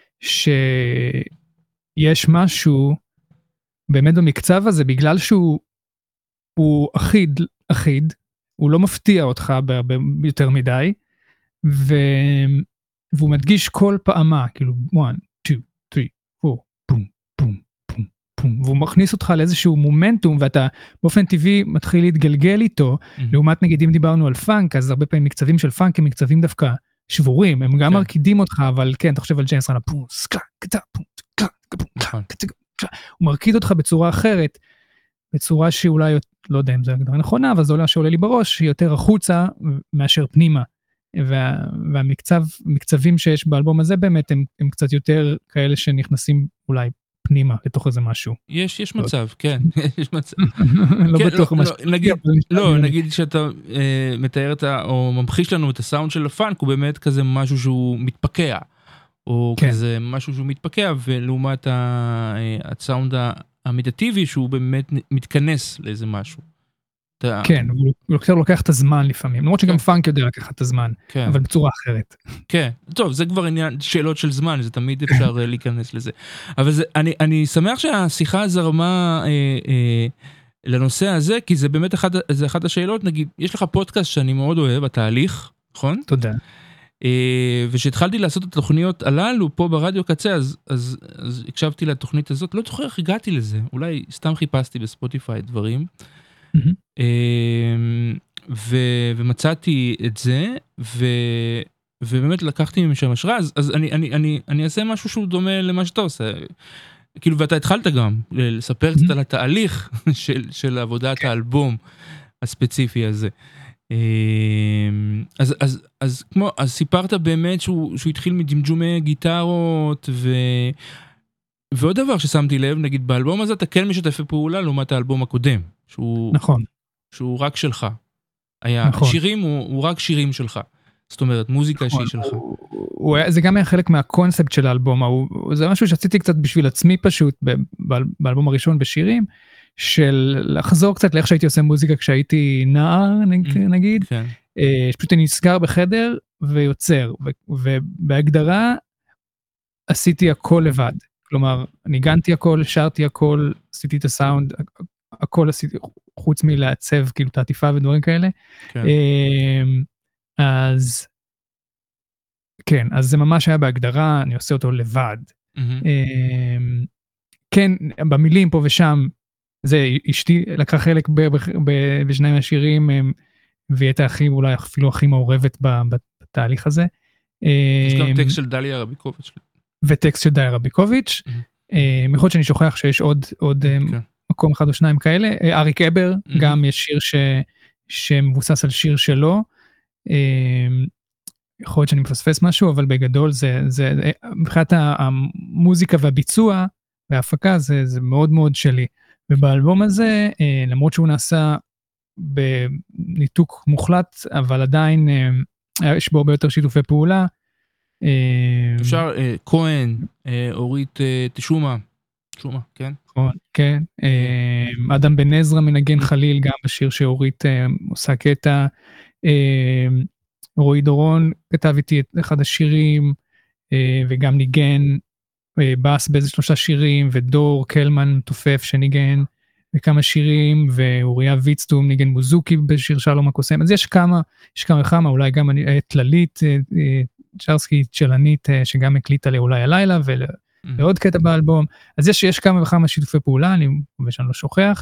שיש משהו, באמת במקצב הזה, בגלל שהוא הוא אחיד, אחיד, הוא לא מפתיע אותך בהרבה יותר מדי, ו... והוא מדגיש כל פעמה, כאילו, one, two, three, four, פום, פום, פום, פום, והוא מכניס אותך לאיזשהו מומנטום, ואתה באופן טבעי מתחיל להתגלגל איתו, mm-hmm. לעומת נגיד אם דיברנו על פאנק, אז הרבה פעמים מקצבים של פאנק הם מקצבים דווקא שבורים, הם גם מרקידים אותך, אבל כן, אתה חושב על ג'יימס רנה, פום, סקה, קטה, פום, קטה, פום, קטה, הוא מרקיד אותך בצורה אחרת, בצורה שאולי, לא יודע אם זה הגדרה נכונה, אבל זה עולה שעולה לי בראש, היא יותר החוצה מאשר פנימה, וה, והמקצב, מקצבים שיש באלבום הזה באמת, הם, הם קצת יותר כאלה שנכנסים אולי פנימה, לתוך איזה משהו. יש, יש מצב, כן, יש מצב. לא בטוח מה נגיד, לא, נגיד שאתה מתאר את ה, או ממחיש לנו את הסאונד של הפאנק, הוא באמת כזה משהו שהוא מתפקע, או כזה משהו שהוא מתפקע, ולעומת הסאונד המדיטטיבי, שהוא באמת מתכנס לאיזה משהו. כן, הוא יותר לוקח את הזמן לפעמים, למרות שגם פאנק יודע לקחת את הזמן, אבל בצורה אחרת. כן, טוב, זה כבר עניין, שאלות של זמן, זה תמיד אפשר להיכנס לזה. אבל אני שמח שהשיחה זרמה לנושא הזה, כי זה באמת אחת השאלות, נגיד, יש לך פודקאסט שאני מאוד אוהב, התהליך, נכון? תודה. ושהתחלתי לעשות את התוכניות הללו פה ברדיו קצה, אז, אז, אז הקשבתי לתוכנית הזאת, לא זוכר איך הגעתי לזה, אולי סתם חיפשתי בספוטיפיי דברים, mm-hmm. ו, ומצאתי את זה, ו, ובאמת לקחתי משם השראה, אז, אז אני, אני, אני, אני אעשה משהו שהוא דומה למה שאתה עושה, כאילו, ואתה התחלת גם לספר קצת mm-hmm. על התהליך של, של עבודת okay. האלבום הספציפי הזה. אז, אז, אז כמו, אז סיפרת באמת שהוא, שהוא התחיל מדמג'ומי גיטרות, ו, ועוד דבר ששמתי לב, נגיד באלבום הזה אתה כן משתף פעולה לעומת האלבום הקודם, שהוא, נכון. שהוא רק שלך. היה, נכון. שירים הוא, הוא רק שירים שלך. זאת אומרת, מוזיקה נכון. שהיא שלך. הוא, הוא, זה גם היה חלק מהקונספט של האלבום, הוא, זה משהו שעשיתי קצת בשביל עצמי פשוט, באלבום הראשון בשירים, של לחזור קצת לאיך שהייתי עושה מוזיקה כשהייתי נער, נגיד, שפשוט אני נסגר בחדר ויוצר, ובהגדרה עשיתי הכל לבד, כלומר, ניגנתי הכל, שרתי הכל, עשיתי את הסאונד, הכל עשיתי, חוץ מלעצב, כאילו, את העטיפה ודברים כאלה, אז, כן, אז זה ממש היה בהגדרה, אני עושה אותו לבד, כן, במילים פה ושם, זה, אשתי לקחה חלק בשני מהשירים, והיא הייתה הכי, אולי אפילו הכי מעורבת בתהליך הזה. יש גם טקסט של דליה רביקוביץ'. וטקסט של דליה רביקוביץ'. יכול להיות שאני שוכח שיש עוד מקום אחד או שניים כאלה. אריק אבר, גם יש שיר שמבוסס על שיר שלו. יכול להיות שאני מפספס משהו, אבל בגדול זה, מבחינת המוזיקה והביצוע וההפקה, זה מאוד מאוד שלי. ובאלבום הזה, למרות שהוא נעשה בניתוק מוחלט, אבל עדיין יש בו הרבה יותר שיתופי פעולה. אפשר, כהן, אורית תשומה, תשומה, כן? כן, אדם בן עזרא מנגן חליל, גם בשיר שאורית עושה קטע, רועי דורון כתב איתי את אחד השירים, וגם ניגן, בס באיזה שלושה שירים, ודור קלמן תופף שניגן בכמה שירים, ואוריה ויצטום ניגן מוזוקי בשיר שלום הקוסם, אז יש כמה, יש כמה וכמה, אולי גם תללית, צ'רסקי צ'לנית, שגם הקליטה לי אולי הלילה, ועוד קטע באלבום, אז יש, יש כמה וכמה שיתופי פעולה, אני מקווה שאני לא שוכח,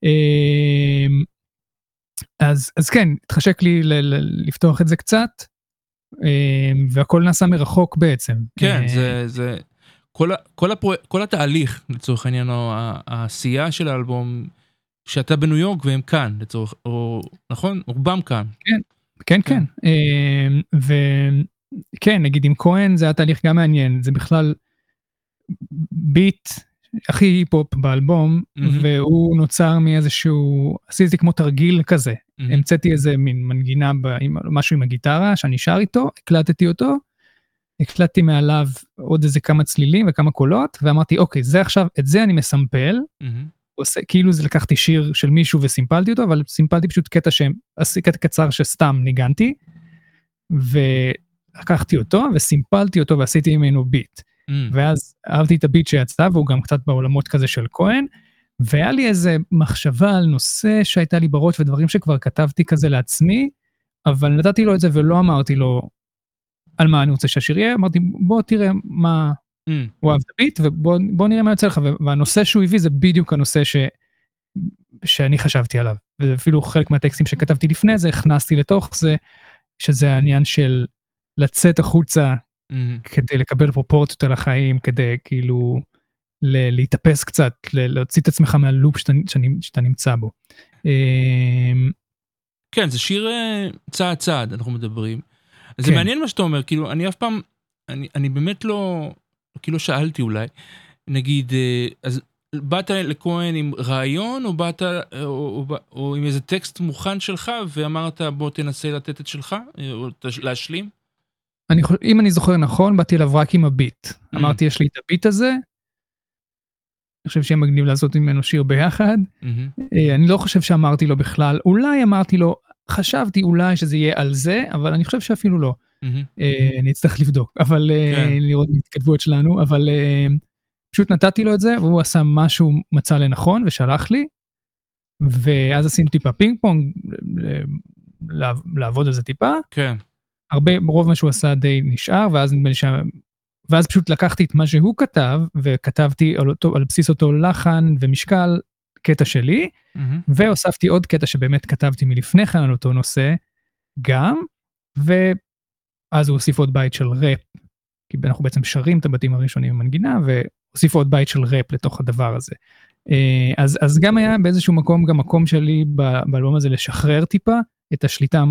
אז, אז כן, התחשק לי ל- ל- לפתוח את זה קצת, והכל נעשה מרחוק בעצם. כן, זה, זה... כל, כל, הפרו... כל התהליך, לצורך העניין, או העשייה של האלבום, שאתה בניו יורק והם כאן, לצורך, או, נכון? רובם כאן. כן, כן, כן. כן. וכן, נגיד עם כהן זה היה תהליך גם מעניין, זה בכלל ביט הכי היפ-הופ באלבום, mm-hmm. והוא נוצר מאיזשהו, עשיתי כמו תרגיל כזה, mm-hmm. המצאתי איזה מין מנגינה, משהו עם הגיטרה, שאני שר איתו, הקלטתי אותו, הקלטתי מעליו עוד איזה כמה צלילים וכמה קולות, ואמרתי, אוקיי, זה עכשיו, את זה אני מסמפל, mm-hmm. עושה, כאילו זה לקחתי שיר של מישהו וסימפלתי אותו, אבל סימפלתי פשוט קטע שעשיתי קטע קצר שסתם ניגנתי, ולקחתי אותו וסימפלתי אותו ועשיתי ממנו ביט. Mm. ואז אהבתי את הביט שיצא, והוא גם קצת בעולמות כזה של כהן, והיה לי איזה מחשבה על נושא שהייתה לי בראש ודברים שכבר כתבתי כזה לעצמי, אבל נתתי לו את זה ולא אמרתי לו על מה אני רוצה שהשיר יהיה, אמרתי בוא תראה מה mm. הוא אהב את הביט, ובוא נראה מה יוצא לך, והנושא שהוא הביא זה בדיוק הנושא ש... שאני חשבתי עליו, ואפילו חלק מהטקסטים שכתבתי לפני זה, הכנסתי לתוך זה, שזה העניין של לצאת החוצה, mm-hmm. כדי לקבל פרופורציות על החיים, כדי כאילו ל- להתאפס קצת, ל- להוציא את עצמך מהלופ שאתה, שאתה, שאתה נמצא בו. כן, זה שיר צעד צעד, אנחנו מדברים. כן. זה מעניין מה שאתה אומר, כאילו, אני אף פעם, אני, אני באמת לא, כאילו שאלתי אולי, נגיד, אז באת לכהן עם רעיון, או באת, או, או, או עם איזה טקסט מוכן שלך, ואמרת בוא תנסה לתת את שלך, או להשלים? אני, אם אני זוכר נכון, באתי אליו רק עם הביט. Mm. אמרתי, יש לי את הביט הזה, אני חושב שיהיה מגניב לעשות ממנו שיר ביחד. Mm-hmm. אני לא חושב שאמרתי לו בכלל, אולי אמרתי לו, חשבתי אולי שזה יהיה על זה, אבל אני חושב שאפילו לא. Mm-hmm. אני אצטרך לבדוק, אבל כן. לראות מתכתבויות שלנו, אבל פשוט נתתי לו את זה, והוא עשה משהו מצא לנכון, ושלח לי, ואז עשינו טיפה פינג פונג, לעבוד על זה טיפה. כן. הרבה, רוב מה שהוא עשה די נשאר, ואז, ואז פשוט לקחתי את מה שהוא כתב, וכתבתי על, אותו, על בסיס אותו לחן ומשקל, קטע שלי, mm-hmm. והוספתי עוד קטע שבאמת כתבתי מלפני כן על אותו נושא, גם, ואז הוא הוסיף עוד בית של ראפ, כי אנחנו בעצם שרים את הבתים הראשונים במנגינה, והוסיף עוד בית של ראפ לתוך הדבר הזה. אז, אז גם היה באיזשהו מקום, גם מקום שלי באלבום הזה לשחרר טיפה, את השליטה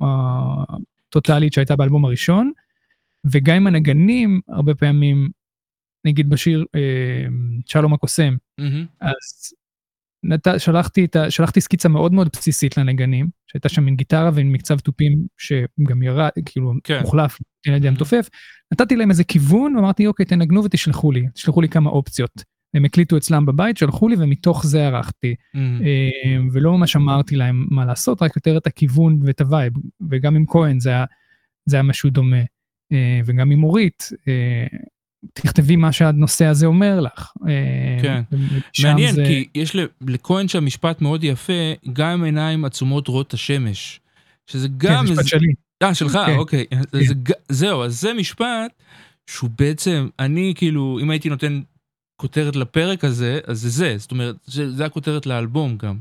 הטוטלית שהייתה באלבום הראשון, וגם עם הנגנים, הרבה פעמים, נגיד בשיר שלום הקוסם, mm-hmm. אז נת, שלחתי, את, שלחתי סקיצה מאוד מאוד בסיסית לנגנים, שהייתה שם עם גיטרה ועם מקצב טופים, שגם ירד, כאילו כן. מוחלף, על ידי המתופף, נתתי להם איזה כיוון, ואמרתי, אוקיי, תנגנו ותשלחו לי, תשלחו לי כמה אופציות. הם הקליטו אצלם בבית, שלחו לי, ומתוך זה ערכתי. Mm-hmm. ולא ממש אמרתי להם מה לעשות, רק יותר את הכיוון ואת הווייב, וגם עם כהן זה היה, זה היה משהו דומה. וגם עם אורית, תכתבי מה שהנושא הזה אומר לך. כן, מעניין, זה... כי יש לכהן שם משפט מאוד יפה, גם עיניים עצומות רואות השמש, שזה גם... כן, משפט שלי. אה, שלך, כן. אוקיי. כן. זה, זהו, אז זה משפט, שהוא בעצם, אני כאילו, אם הייתי נותן כותרת לפרק הזה, אז זה זה, זאת אומרת, זה הכותרת לאלבום גם,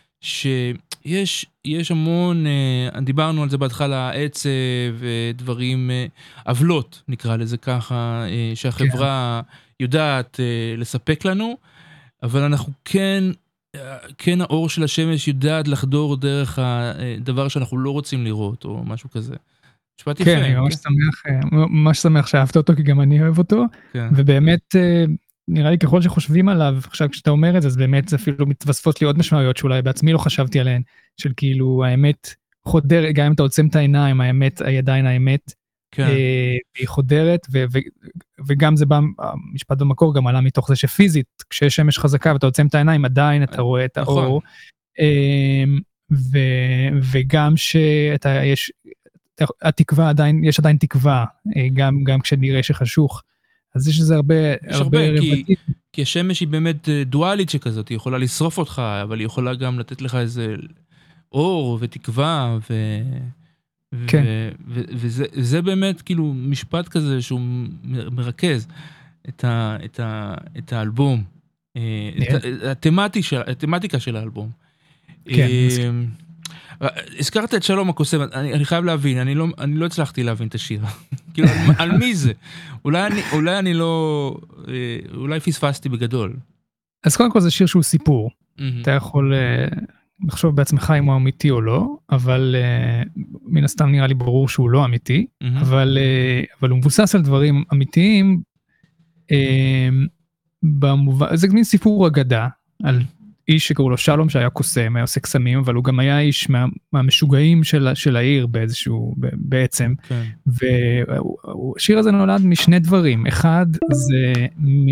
שיש יש המון, דיברנו על זה בהתחלה, עצב, דברים, עוולות, נקרא לזה ככה, שהחברה יודעת לספק לנו, אבל אנחנו כן, כן האור של השמש יודעת לחדור דרך הדבר שאנחנו לא רוצים לראות, או משהו כזה. משפט יפה. כן, אני ממש שמח, ממש שמח שאהבת אותו, כי גם אני אוהב אותו, ובאמת, נראה לי ככל שחושבים עליו, עכשיו כשאתה אומר את זה, אז באמת זה אפילו מתווספות לי עוד משמעויות, שאולי בעצמי לא חשבתי עליהן, של כאילו האמת חודר, גם אם אתה עוצם את העיניים, האמת, היא עדיין האמת, כן. היא חודרת, ו- ו- וגם זה בא, המשפט במקור גם עלה מתוך זה שפיזית, כשיש שמש חזקה ואתה עוצם את העיניים, עדיין אתה רואה את האור, ו- וגם שאתה, יש, התקווה עדיין, יש עדיין תקווה, גם, גם כשנראה שחשוך, אז יש לזה הרבה, הרבה, הרבה כי, כי השמש היא באמת דואלית שכזאת, היא יכולה לשרוף אותך, אבל היא יכולה גם לתת לך איזה אור ותקווה, ו, כן. ו, ו, וזה, זה באמת כאילו משפט כזה שהוא מרכז את, ה, את, ה, את האלבום, את, התמטי של, התמטיקה של האלבום. כן. הזכרת את שלום הקוסם, אני, אני חייב להבין, אני לא, אני לא הצלחתי להבין את השיר. כאילו, על, על מי זה? אולי אני, אולי אני לא, אולי פספסתי בגדול. אז קודם כל זה שיר שהוא סיפור. Mm-hmm. אתה יכול uh, לחשוב בעצמך אם הוא אמיתי או לא, אבל uh, מן הסתם נראה לי ברור שהוא לא אמיתי, mm-hmm. אבל, uh, אבל הוא מבוסס על דברים אמיתיים, uh, במובן, זה מין סיפור אגדה, על איש שקראו לו שלום שהיה קוסם, היה עושה קסמים, אבל הוא גם היה איש מה, מהמשוגעים של, של העיר באיזשהו, בעצם, כן. והשיר הזה נולד משני דברים, אחד זה מ...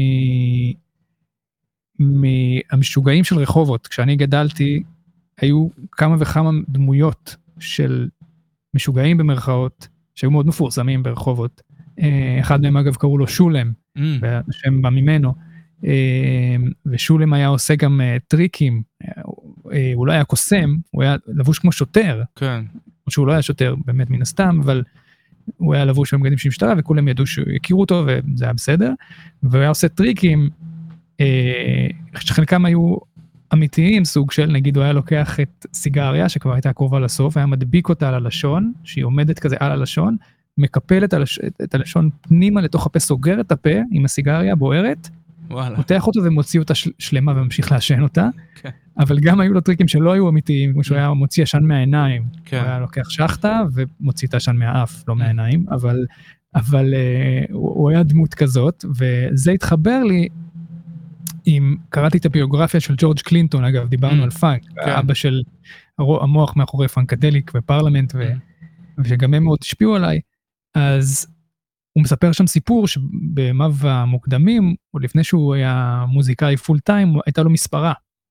מהמשוגעים של רחובות, כשאני גדלתי, היו כמה וכמה דמויות של משוגעים במרכאות, שהיו מאוד מפורסמים ברחובות, אחד מהם אגב קראו לו שולם, mm. והשם בא ממנו, ושולם היה עושה גם טריקים, הוא לא היה קוסם, הוא היה לבוש כמו שוטר, כן. או שהוא לא היה שוטר באמת מן הסתם, אבל הוא היה לבוש במגדים של משטרה, וכולם ידעו שהכירו אותו, וזה היה בסדר, והוא היה עושה טריקים, שחלקם היו אמיתיים, סוג של, נגיד הוא היה לוקח את סיגריה, שכבר הייתה קרובה לסוף, היה מדביק אותה על הלשון, שהיא עומדת כזה על הלשון, מקפל את, הלש... את הלשון פנימה לתוך הפה, סוגר את הפה עם הסיגריה בוערת, פותח אותו ומוציא אותה של... שלמה וממשיך לעשן אותה, okay. אבל גם היו לו טריקים שלא היו אמיתיים, כמו שהוא היה מוציא עשן מהעיניים, okay. הוא היה לוקח שחטה ומוציא את העשן מהאף, לא מהעיניים, אבל, אבל uh, הוא, הוא היה דמות כזאת, וזה התחבר לי, אם קראתי את הביוגרפיה של ג'ורג' קלינטון, אגב, דיברנו mm. על פאנק, okay. האבא של המוח מאחורי פאנקדליק ופרלמנט, ו... mm. ושגם הם מאוד השפיעו עליי, אז הוא מספר שם סיפור שבמיו המוקדמים, או לפני שהוא היה מוזיקאי פול טיים, הייתה לו מספרה.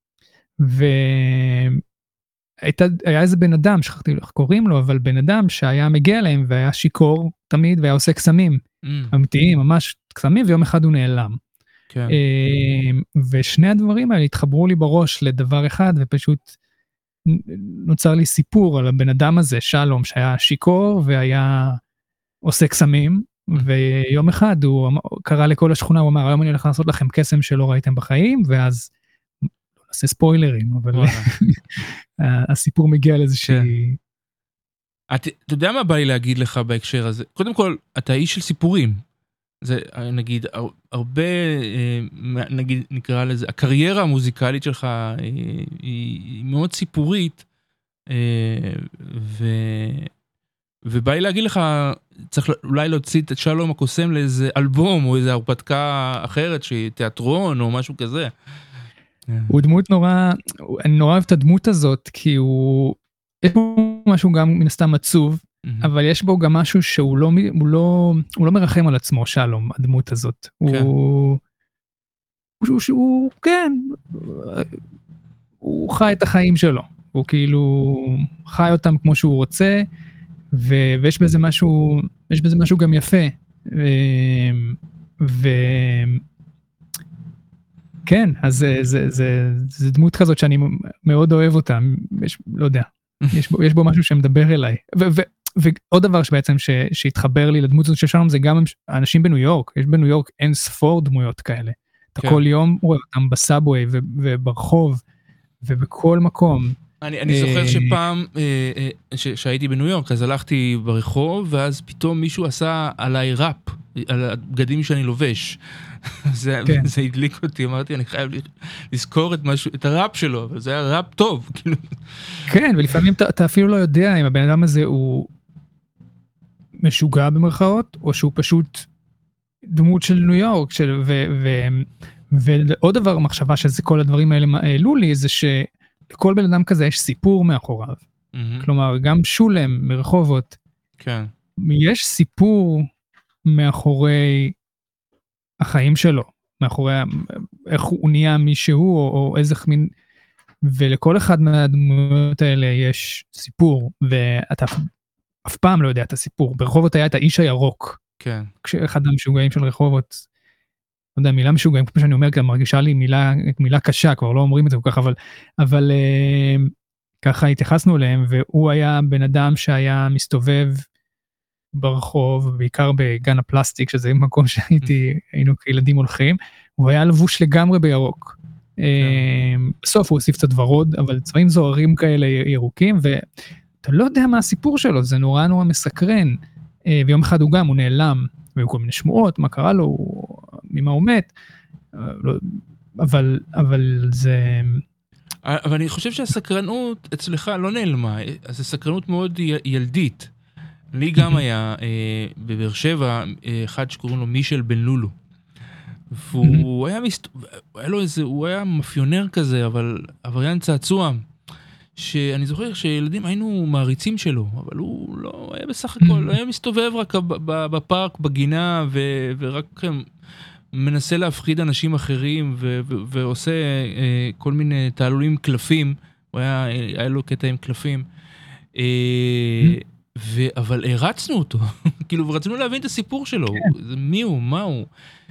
והיה איזה בן אדם, שכחתי איך קוראים לו, אבל בן אדם שהיה מגיע להם, והיה שיקור תמיד, והיה עושה קסמים, mm. אמיתיים, ממש קסמים, ויום אחד הוא נעלם. כן. ושני הדברים האלה התחברו לי בראש לדבר אחד, ופשוט נוצר לי סיפור על הבן אדם הזה, שלום, שהיה שיקור, והיה עושה קסמים, ויום אחד הוא קרא לכל השכונה, הוא אמר, היום אני הולך לעשות לכם קסם שלא ראיתם בחיים, ואז נעשה ספוילרים, אבל הסיפור מגיע לאיזושהי... אתה יודע מה בא לי להגיד לך בהקשר הזה? קודם כל, אתה איש של סיפורים. זה, נגיד, הרבה, נגיד, נקרא לזה, הקריירה המוזיקלית שלך היא, היא מאוד סיפורית, ו... ובא לי להגיד לך, צריך אולי להוציא את שלום הקוסם לאיזה אלבום, או איזה הרפתקה אחרת, שהיא תיאטרון, או משהו כזה. הוא דמות נורא, אני נורא אוהב את הדמות הזאת, כי הוא, יש בו משהו גם מן הסתם עצוב, אבל יש בו גם משהו שהוא לא, הוא לא, הוא לא מרחם על עצמו, שלום, הדמות הזאת. הוא, הוא, הוא, כן, הוא חי את החיים שלו, הוא כאילו חי אותם כמו שהוא רוצה, ו- ויש בזה משהו, יש בזה משהו גם יפה, ו- ו- כן, אז זה, זה, זה, זה דמות כזאת שאני מאוד אוהב אותה, יש, לא יודע, יש בו, יש בו משהו שמדבר אליי, ו- ו- ועוד דבר שבעצם ש- שהתחבר לי לדמות הזאת של שלום, זה גם האנשים בניו יורק, יש בניו יורק אין ספור דמויות כאלה, אתה כן. כל יום רואה אותם בסאבווי ו- וברחוב, ובכל מקום, אני, אני זוכר שפעם, שהייתי בניו יורק, אז הלכתי ברחוב, ואז פתאום מישהו עשה עליי ראפ, על הבגדים שאני לובש. זה, כן. זה הדליק אותי, אמרתי, אני חייב לזכור את משהו, את הראפ שלו, אבל זה היה ראפ טוב. כן, ולפעמים אתה, אתה אפילו לא יודע אם הבן אדם הזה הוא משוגע במרכאות, או שהוא פשוט דמות של ניו יורק, של, ו, ו, ועוד דבר, מחשבה שזה כל הדברים האלה העלו לי, זה ש... לכל בן אדם כזה יש סיפור מאחוריו. Mm-hmm. כלומר, גם שולם מרחובות, כן. יש סיפור מאחורי החיים שלו, מאחורי איך הוא נהיה מישהו, או, או איזה מין, ולכל אחד מהדמויות האלה יש סיפור, ואתה אף פעם לא יודע את הסיפור. ברחובות היה את האיש הירוק. כן. כשאחד המשוגעים של רחובות, לא יודע, מילה משוגעים, כמו שאני אומר, גם מרגישה לי מילה, מילה קשה, כבר לא אומרים את זה כל כך, אבל, אבל אה, ככה התייחסנו אליהם, והוא היה בן אדם שהיה מסתובב ברחוב, בעיקר בגן הפלסטיק, שזה מקום שהייתי, היינו כילדים הולכים, הוא היה לבוש לגמרי בירוק, בסוף הוא הוסיף קצת ורוד, אבל צבעים זוהרים כאלה ירוקים, ואתה לא יודע מה הסיפור שלו, זה נורא נורא מסקרן, ויום אחד הוא גם, הוא נעלם, והיו כל מיני שמועות, מה קרה לו, ממה הוא מת, אבל, אבל זה... אבל אני חושב שהסקרנות אצלך לא נעלמה, אז זו סקרנות מאוד ילדית. לי גם היה בבאר שבע, אחד שקוראים לו מישל בן לולו, והוא היה, מסת... היה לו איזה, הוא היה מפיונר כזה, אבל עבריין צעצוע, שאני זוכר שילדים היינו מעריצים שלו, אבל הוא לא היה בסך הכל, היה מסתובב רק בפארק, בגינה, ו... ורק מנסה להפחיד אנשים אחרים, ו... ו... ועושה כל מיני תעלולים קלפים, הוא היה, היה לו קטע עם קלפים, ו... אבל הרצנו אותו, כאילו, ורצינו להבין את הסיפור שלו, מי הוא, מה הוא,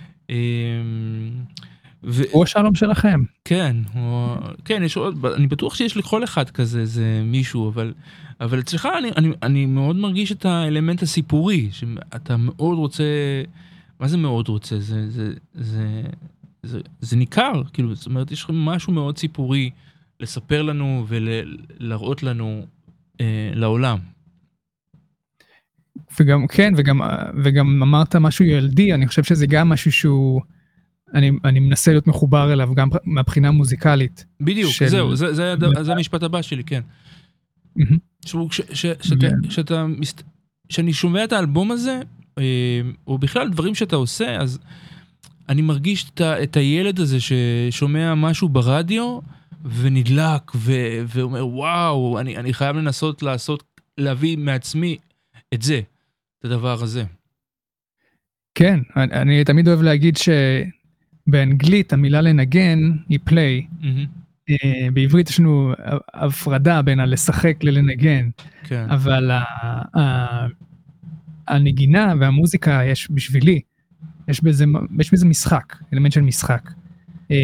ו... הוא השלום שלכם. כן, הוא... כן, יש עוד, אני בטוח שיש לכל אחד כזה, זה מישהו, אבל, אבל אצלך אני, אני, אני מאוד מרגיש את האלמנט הסיפורי, שאתה מאוד רוצה, מה זה מאוד רוצה? זה, זה, זה, זה, זה ניכר, כאילו, זאת אומרת, יש משהו מאוד סיפורי לספר לנו ולהראות לנו אה, לעולם. וגם, כן, וגם, וגם אמרת משהו ילדי, אני חושב שזה גם משהו שהוא, אני, אני מנסה להיות מחובר אליו, גם מהבחינה מוזיקלית. בדיוק, של... זהו, זה, זה, זה, זה המשפט הבא שלי, כן. Mm-hmm. שהוא, ש, ש, שאתה, שאתה, שאני שומע את האלבום הזה, או בכלל דברים שאתה עושה, אז אני מרגיש את, את הילד הזה ששומע משהו ברדיו, ונדלק, ו, ואומר, וואו, אני, אני חייב לנסות לעשות, להביא מעצמי את זה, את הדבר הזה. כן, אני, אני תמיד אוהב להגיד שבאנגלית המילה לנגן היא play. Mm-hmm. Uh, בעברית יש לנו הפרדה בין הלשחק ללנגן. כן. אבל ה, ה, הנגינה והמוזיקה יש בשבילי, יש בזה, יש בזה משחק, אלמנט של משחק. Uh,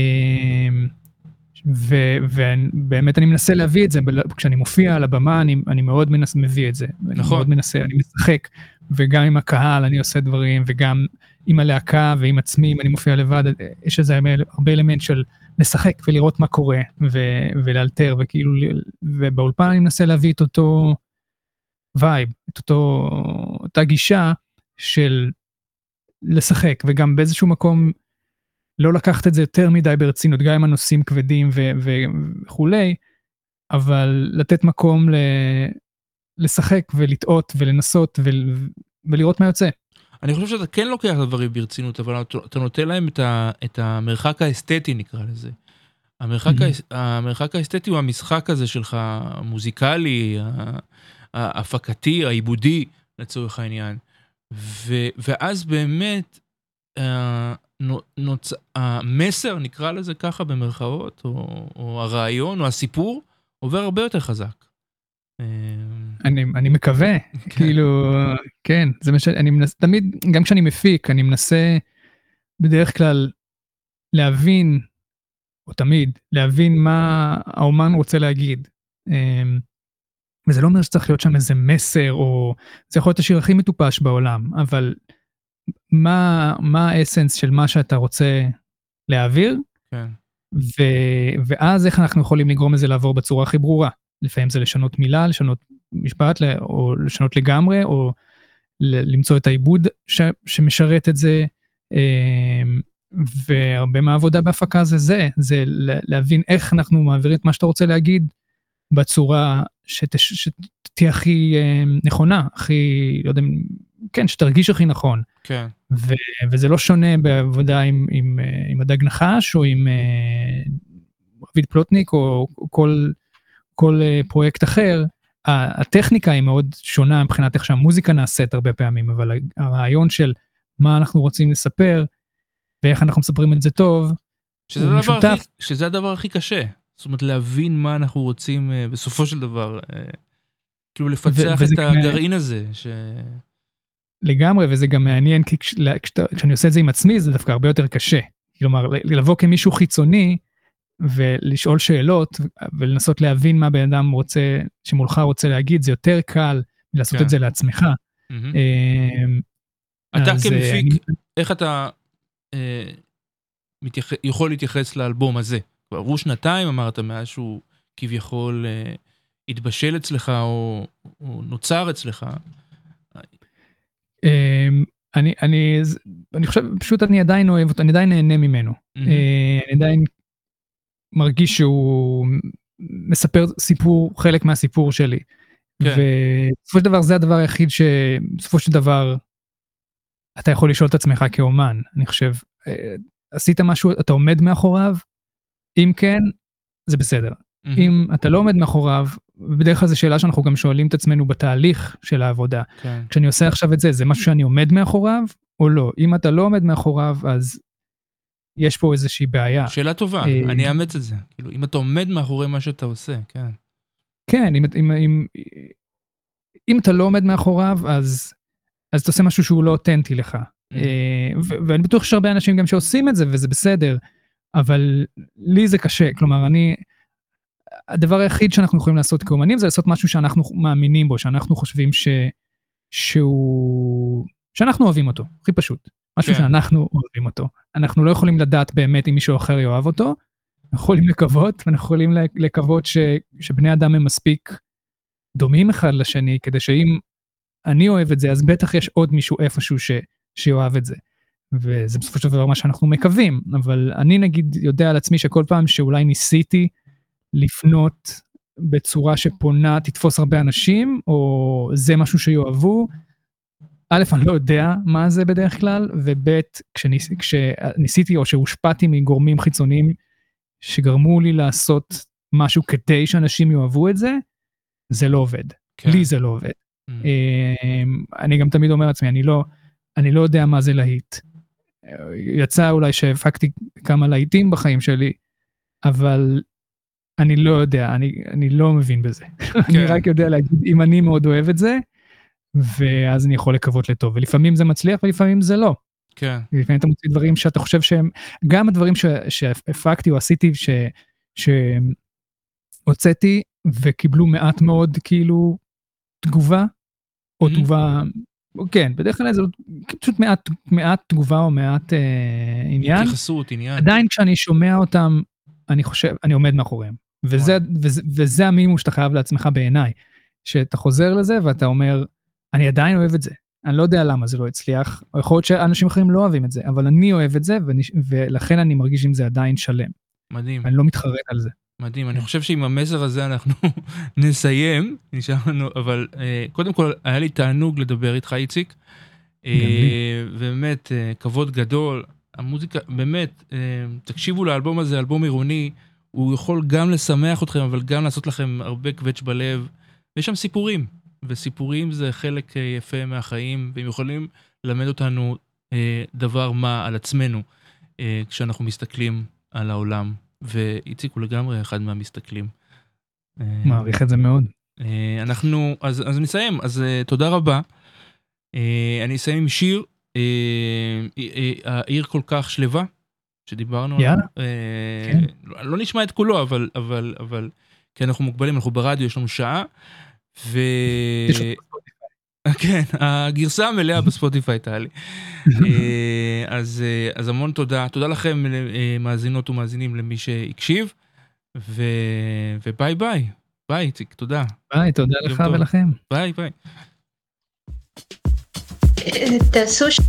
ובאמת אני מנסה להביא את זה, כשאני מופיע על הבמה, אני, אני מאוד מנסה, מביא את זה. נכון. אני מאוד מנסה, אני משחק, וגם עם הקהל אני עושה דברים, וגם עם הלהקה ועם עצמי, אם אני מופיע לבד, יש איזה הרבה אלמנט של לשחק ולראות מה קורה, ו- ולאלתר, וכאילו, ובאולפן אני מנסה להביא את אותו וייב, את אותו, אותה גישה של לשחק, וגם באיזשהו מקום, לא לקחת את זה יותר מדי ברצינות, גם עם הנושאים כבדים ו- ו- וכולי, אבל לתת מקום ל- לשחק ולטעות ולנסות ו- ולראות מה יוצא. אני חושב שאתה כן לוקח את הדברים ברצינות, אבל אתה נותן להם את, ה- את המרחק האסתטי, נקרא לזה. המרחק, mm-hmm. המרחק האסתטי הוא המשחק הזה שלך, המוזיקלי, ההפקתי, העיבודי, לצורך העניין. ו- ואז באמת, נוצ... המסר, נקרא לזה ככה במרכאות, או, או הרעיון, או הסיפור, עובר הרבה יותר חזק. אני, אני מקווה, כאילו, כן, זה מה שאני מנסה, תמיד, גם כשאני מפיק, אני מנסה בדרך כלל להבין, או תמיד, להבין מה האומן רוצה להגיד. וזה לא אומר שצריך להיות שם איזה מסר, או זה יכול להיות השיר הכי מטופש בעולם, אבל מה, מה האסנס של מה שאתה רוצה להעביר, כן. ו, ואז איך אנחנו יכולים לגרום לזה לעבור בצורה הכי ברורה. לפעמים זה לשנות מילה, לשנות משפט, או לשנות לגמרי, או למצוא את העיבוד ש, שמשרת את זה, והרבה מהעבודה בהפקה זה זה, זה להבין איך אנחנו מעבירים את מה שאתה רוצה להגיד, בצורה שתש, שתהיה הכי נכונה, הכי, לא יודע, כן, שתרגיש הכי נכון. כן. ו, וזה לא שונה בעבודה עם, עם, עם הדג נחש, או עם רביד פלוטניק, או, או כל, כל פרויקט אחר. הטכניקה היא מאוד שונה מבחינת איך שהמוזיקה נעשית הרבה פעמים, אבל הרעיון של מה אנחנו רוצים לספר, ואיך אנחנו מספרים את זה טוב, שזה הוא משותף. הכי, שזה הדבר הכי קשה. זאת אומרת, להבין מה אנחנו רוצים בסופו של דבר, כאילו לפצח את הגרעין הזה. ש... לגמרי, וזה גם מעניין, כי כשאני עושה את זה עם עצמי, זה דווקא הרבה יותר קשה. כלומר, לבוא כמישהו חיצוני, ולשאול שאלות, ולנסות להבין מה בן אדם רוצה, שמולך רוצה להגיד, זה יותר קל לעשות את זה לעצמך. אתה כמפיק, איך אתה יכול להתייחס לאלבום הזה? כבר עברו שנתיים, אמרת, מאז שהוא כביכול אה, התבשל אצלך, או, או נוצר אצלך. אני, אני, אני חושב, פשוט אני עדיין אוהב אותו, אני עדיין נהנה ממנו. Mm-hmm. אני עדיין מרגיש שהוא מספר סיפור, חלק מהסיפור שלי. כן. ובסופו של דבר זה הדבר היחיד שבסופו של דבר אתה יכול לשאול את עצמך כאומן. אני חושב, עשית משהו, אתה עומד מאחוריו, אם כן, זה בסדר. Mm-hmm. אם אתה לא עומד מאחוריו, ובדרך כלל זו שאלה שאנחנו גם שואלים את עצמנו בתהליך של העבודה. כן. כשאני עושה עכשיו את זה, זה משהו שאני עומד מאחוריו, או לא? אם אתה לא עומד מאחוריו, אז יש פה איזושהי בעיה. שאלה טובה, אני אאמץ את זה. כאילו, אם אתה עומד מאחורי מה שאתה עושה, כן. כן, אם, אם, אם, אם אתה לא עומד מאחוריו, אז, אז אתה עושה משהו שהוא לא אותנטי לך. Mm-hmm. ו- ואני בטוח שהרבה אנשים גם שעושים את זה, וזה בסדר, אבל לי זה קשה. כלומר, אני... הדבר היחיד שאנחנו יכולים לעשות כאומנים, זה לעשות משהו שאנחנו מאמינים בו, שאנחנו חושבים ש... שהוא... שאנחנו אוהבים אותו, הכי פשוט. משהו כן. שאנחנו אוהבים אותו. אנחנו לא יכולים לדעת באמת אם מישהו אחר יאהב אותו, אנחנו יכולים לקוות, ואנחנו יכולים לקוות ש... שבני אדם הם מספיק דומים אחד לשני, כדי שאם אני אוהב את זה, אז בטח יש עוד מישהו איפשהו ש... שיאהב את זה. וזה בסופו של דבר מה שאנחנו מקווים, אבל אני נגיד יודע על עצמי שכל פעם שאולי ניסיתי לפנות בצורה שפונה, תתפוס הרבה אנשים, או זה משהו שיואבו, א', אני לא יודע מה זה בדרך כלל, וב', כשניס, כשניסיתי או שהושפעתי מגורמים חיצוניים, שגרמו לי לעשות משהו כדי שאנשים יאהבו את זה, זה לא עובד. כן. לי זה לא עובד. Mm. אני גם תמיד אומר לעצמי, אני לא, אני לא יודע מה זה להיט. יצא אולי שהפקתי כמה להיטים בחיים שלי, אבל אני לא יודע, אני, אני לא מבין בזה. כן. אני רק יודע להגיד, אם אני מאוד אוהב את זה, ואז אני יכול לקוות לטוב. ולפעמים זה מצליח, ולפעמים זה לא. כן. לפעמים אתה מוציא דברים שאתה חושב שהם, גם הדברים ש, שהפקתי או עשיתי, ש, שהוצאתי, וקיבלו מעט מאוד, כאילו, תגובה, או תגובה, כן, בדרך כלל זה פשוט מעט, מעט תגובה, או מעט אה, עניין. התייחסות, עניין. עדיין כשאני שומע אותם, אני חושב, אני עומד מאחוריהם. וזה, וזה, וזה המימוש שאתה חייב לעצמך בעיניי, שאתה חוזר לזה ואתה אומר, אני עדיין אוהב את זה, אני לא יודע למה זה לא הצליח, או יכול להיות שאנשים אחרים לא אוהבים את זה, אבל אני אוהב את זה, ואני, ולכן אני מרגיש עם זה עדיין שלם. מדהים. אני לא מתחרט על זה. מדהים, אני חושב שעם המסר הזה אנחנו נסיים, נשארנו, אבל קודם כל היה לי תענוג לדבר איתך, איציק, ובאמת כבוד גדול, המוזיקה, באמת, תקשיבו לאלבום הזה, אלבום עירוני, הוא יכול גם לשמח אתכם, אבל גם לעשות לכם הרבה קווץ' בלב, ויש שם סיפורים, וסיפורים זה חלק יפה מהחיים, והם יכולים ללמד אותנו דבר מה על עצמנו, כשאנחנו מסתכלים על העולם, ואיציק הוא לגמרי אחד מהמסתכלים. מעריך את זה מאוד. אנחנו, אז, אז נסיים, אז תודה רבה. אני אסיים עם שיר, העיר כל כך שלווה, שדיברנו עליו. לא נשמע את כולו, אבל, אבל, אבל, כי אנחנו מוגבלים, אנחנו ברדיו, יש לנו שעה, ו... כן, הגרסה המלאה בספוטיפיי תעלי. אז, אז המון תודה. תודה לכם, מאזינות ומאזינים, למי שהקשיב, ו... וביי ביי. ביי, איציק, תודה. ביי, תודה לך ולכם. ביי, ביי. תעשו ש...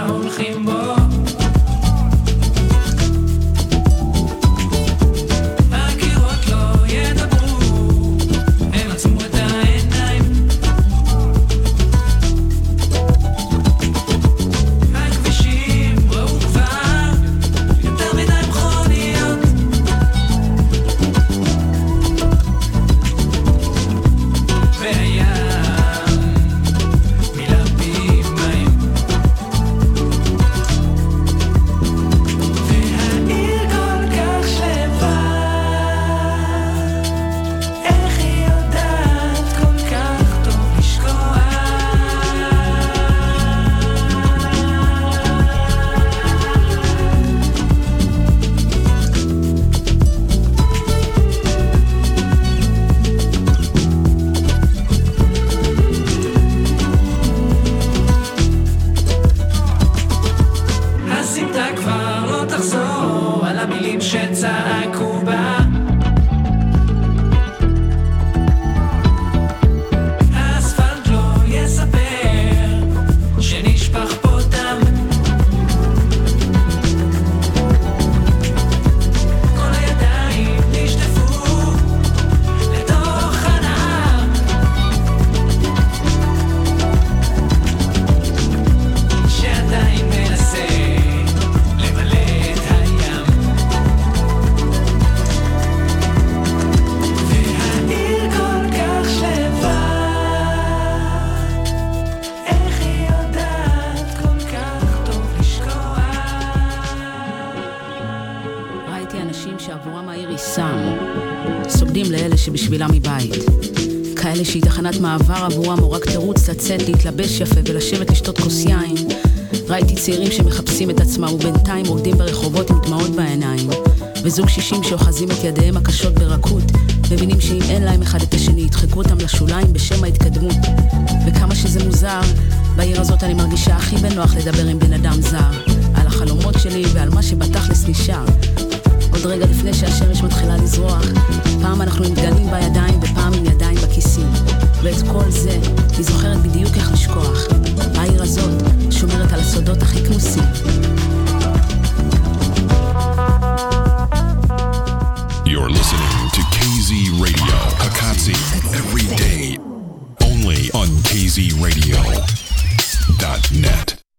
I שעבורם העיר היא סם, סוגדים לאלה שבשבילם מבית, כאלה שהיא תחנת מעבר עבורם או רק תירוץ לצאת, להתלבש יפה ולשבת לשתות כוס יין. ראיתי צעירים שמחפשים את עצמם ובינתיים עובדים ברחובות עם דמעות בעיניים, וזוג שישים שאוחזים את ידיהם הקשות ברכות, מבינים שאם אין להם אחד את השני ידחקו אותם לשוליים בשם ההתקדמות. וכמה שזה מוזר, בעיר הזאת אני מרגישה הכי בנוח לדבר עם בן אדם זר, על החלומות שלי ועל מה שבתכלס נשאר. עוד רגע לפני שהשמש מתחילה לזרוח, פעם אנחנו עם דגלים בידיים ופעם עם ידיים בכיסים, ואת כל זה היא זוכרת בדיוק איך לשכוח. העיר הזאת שומרת על הסודות הכי כמוסים. You're listening to K Z Radio Hakatsi every day only on K Z radio dot net.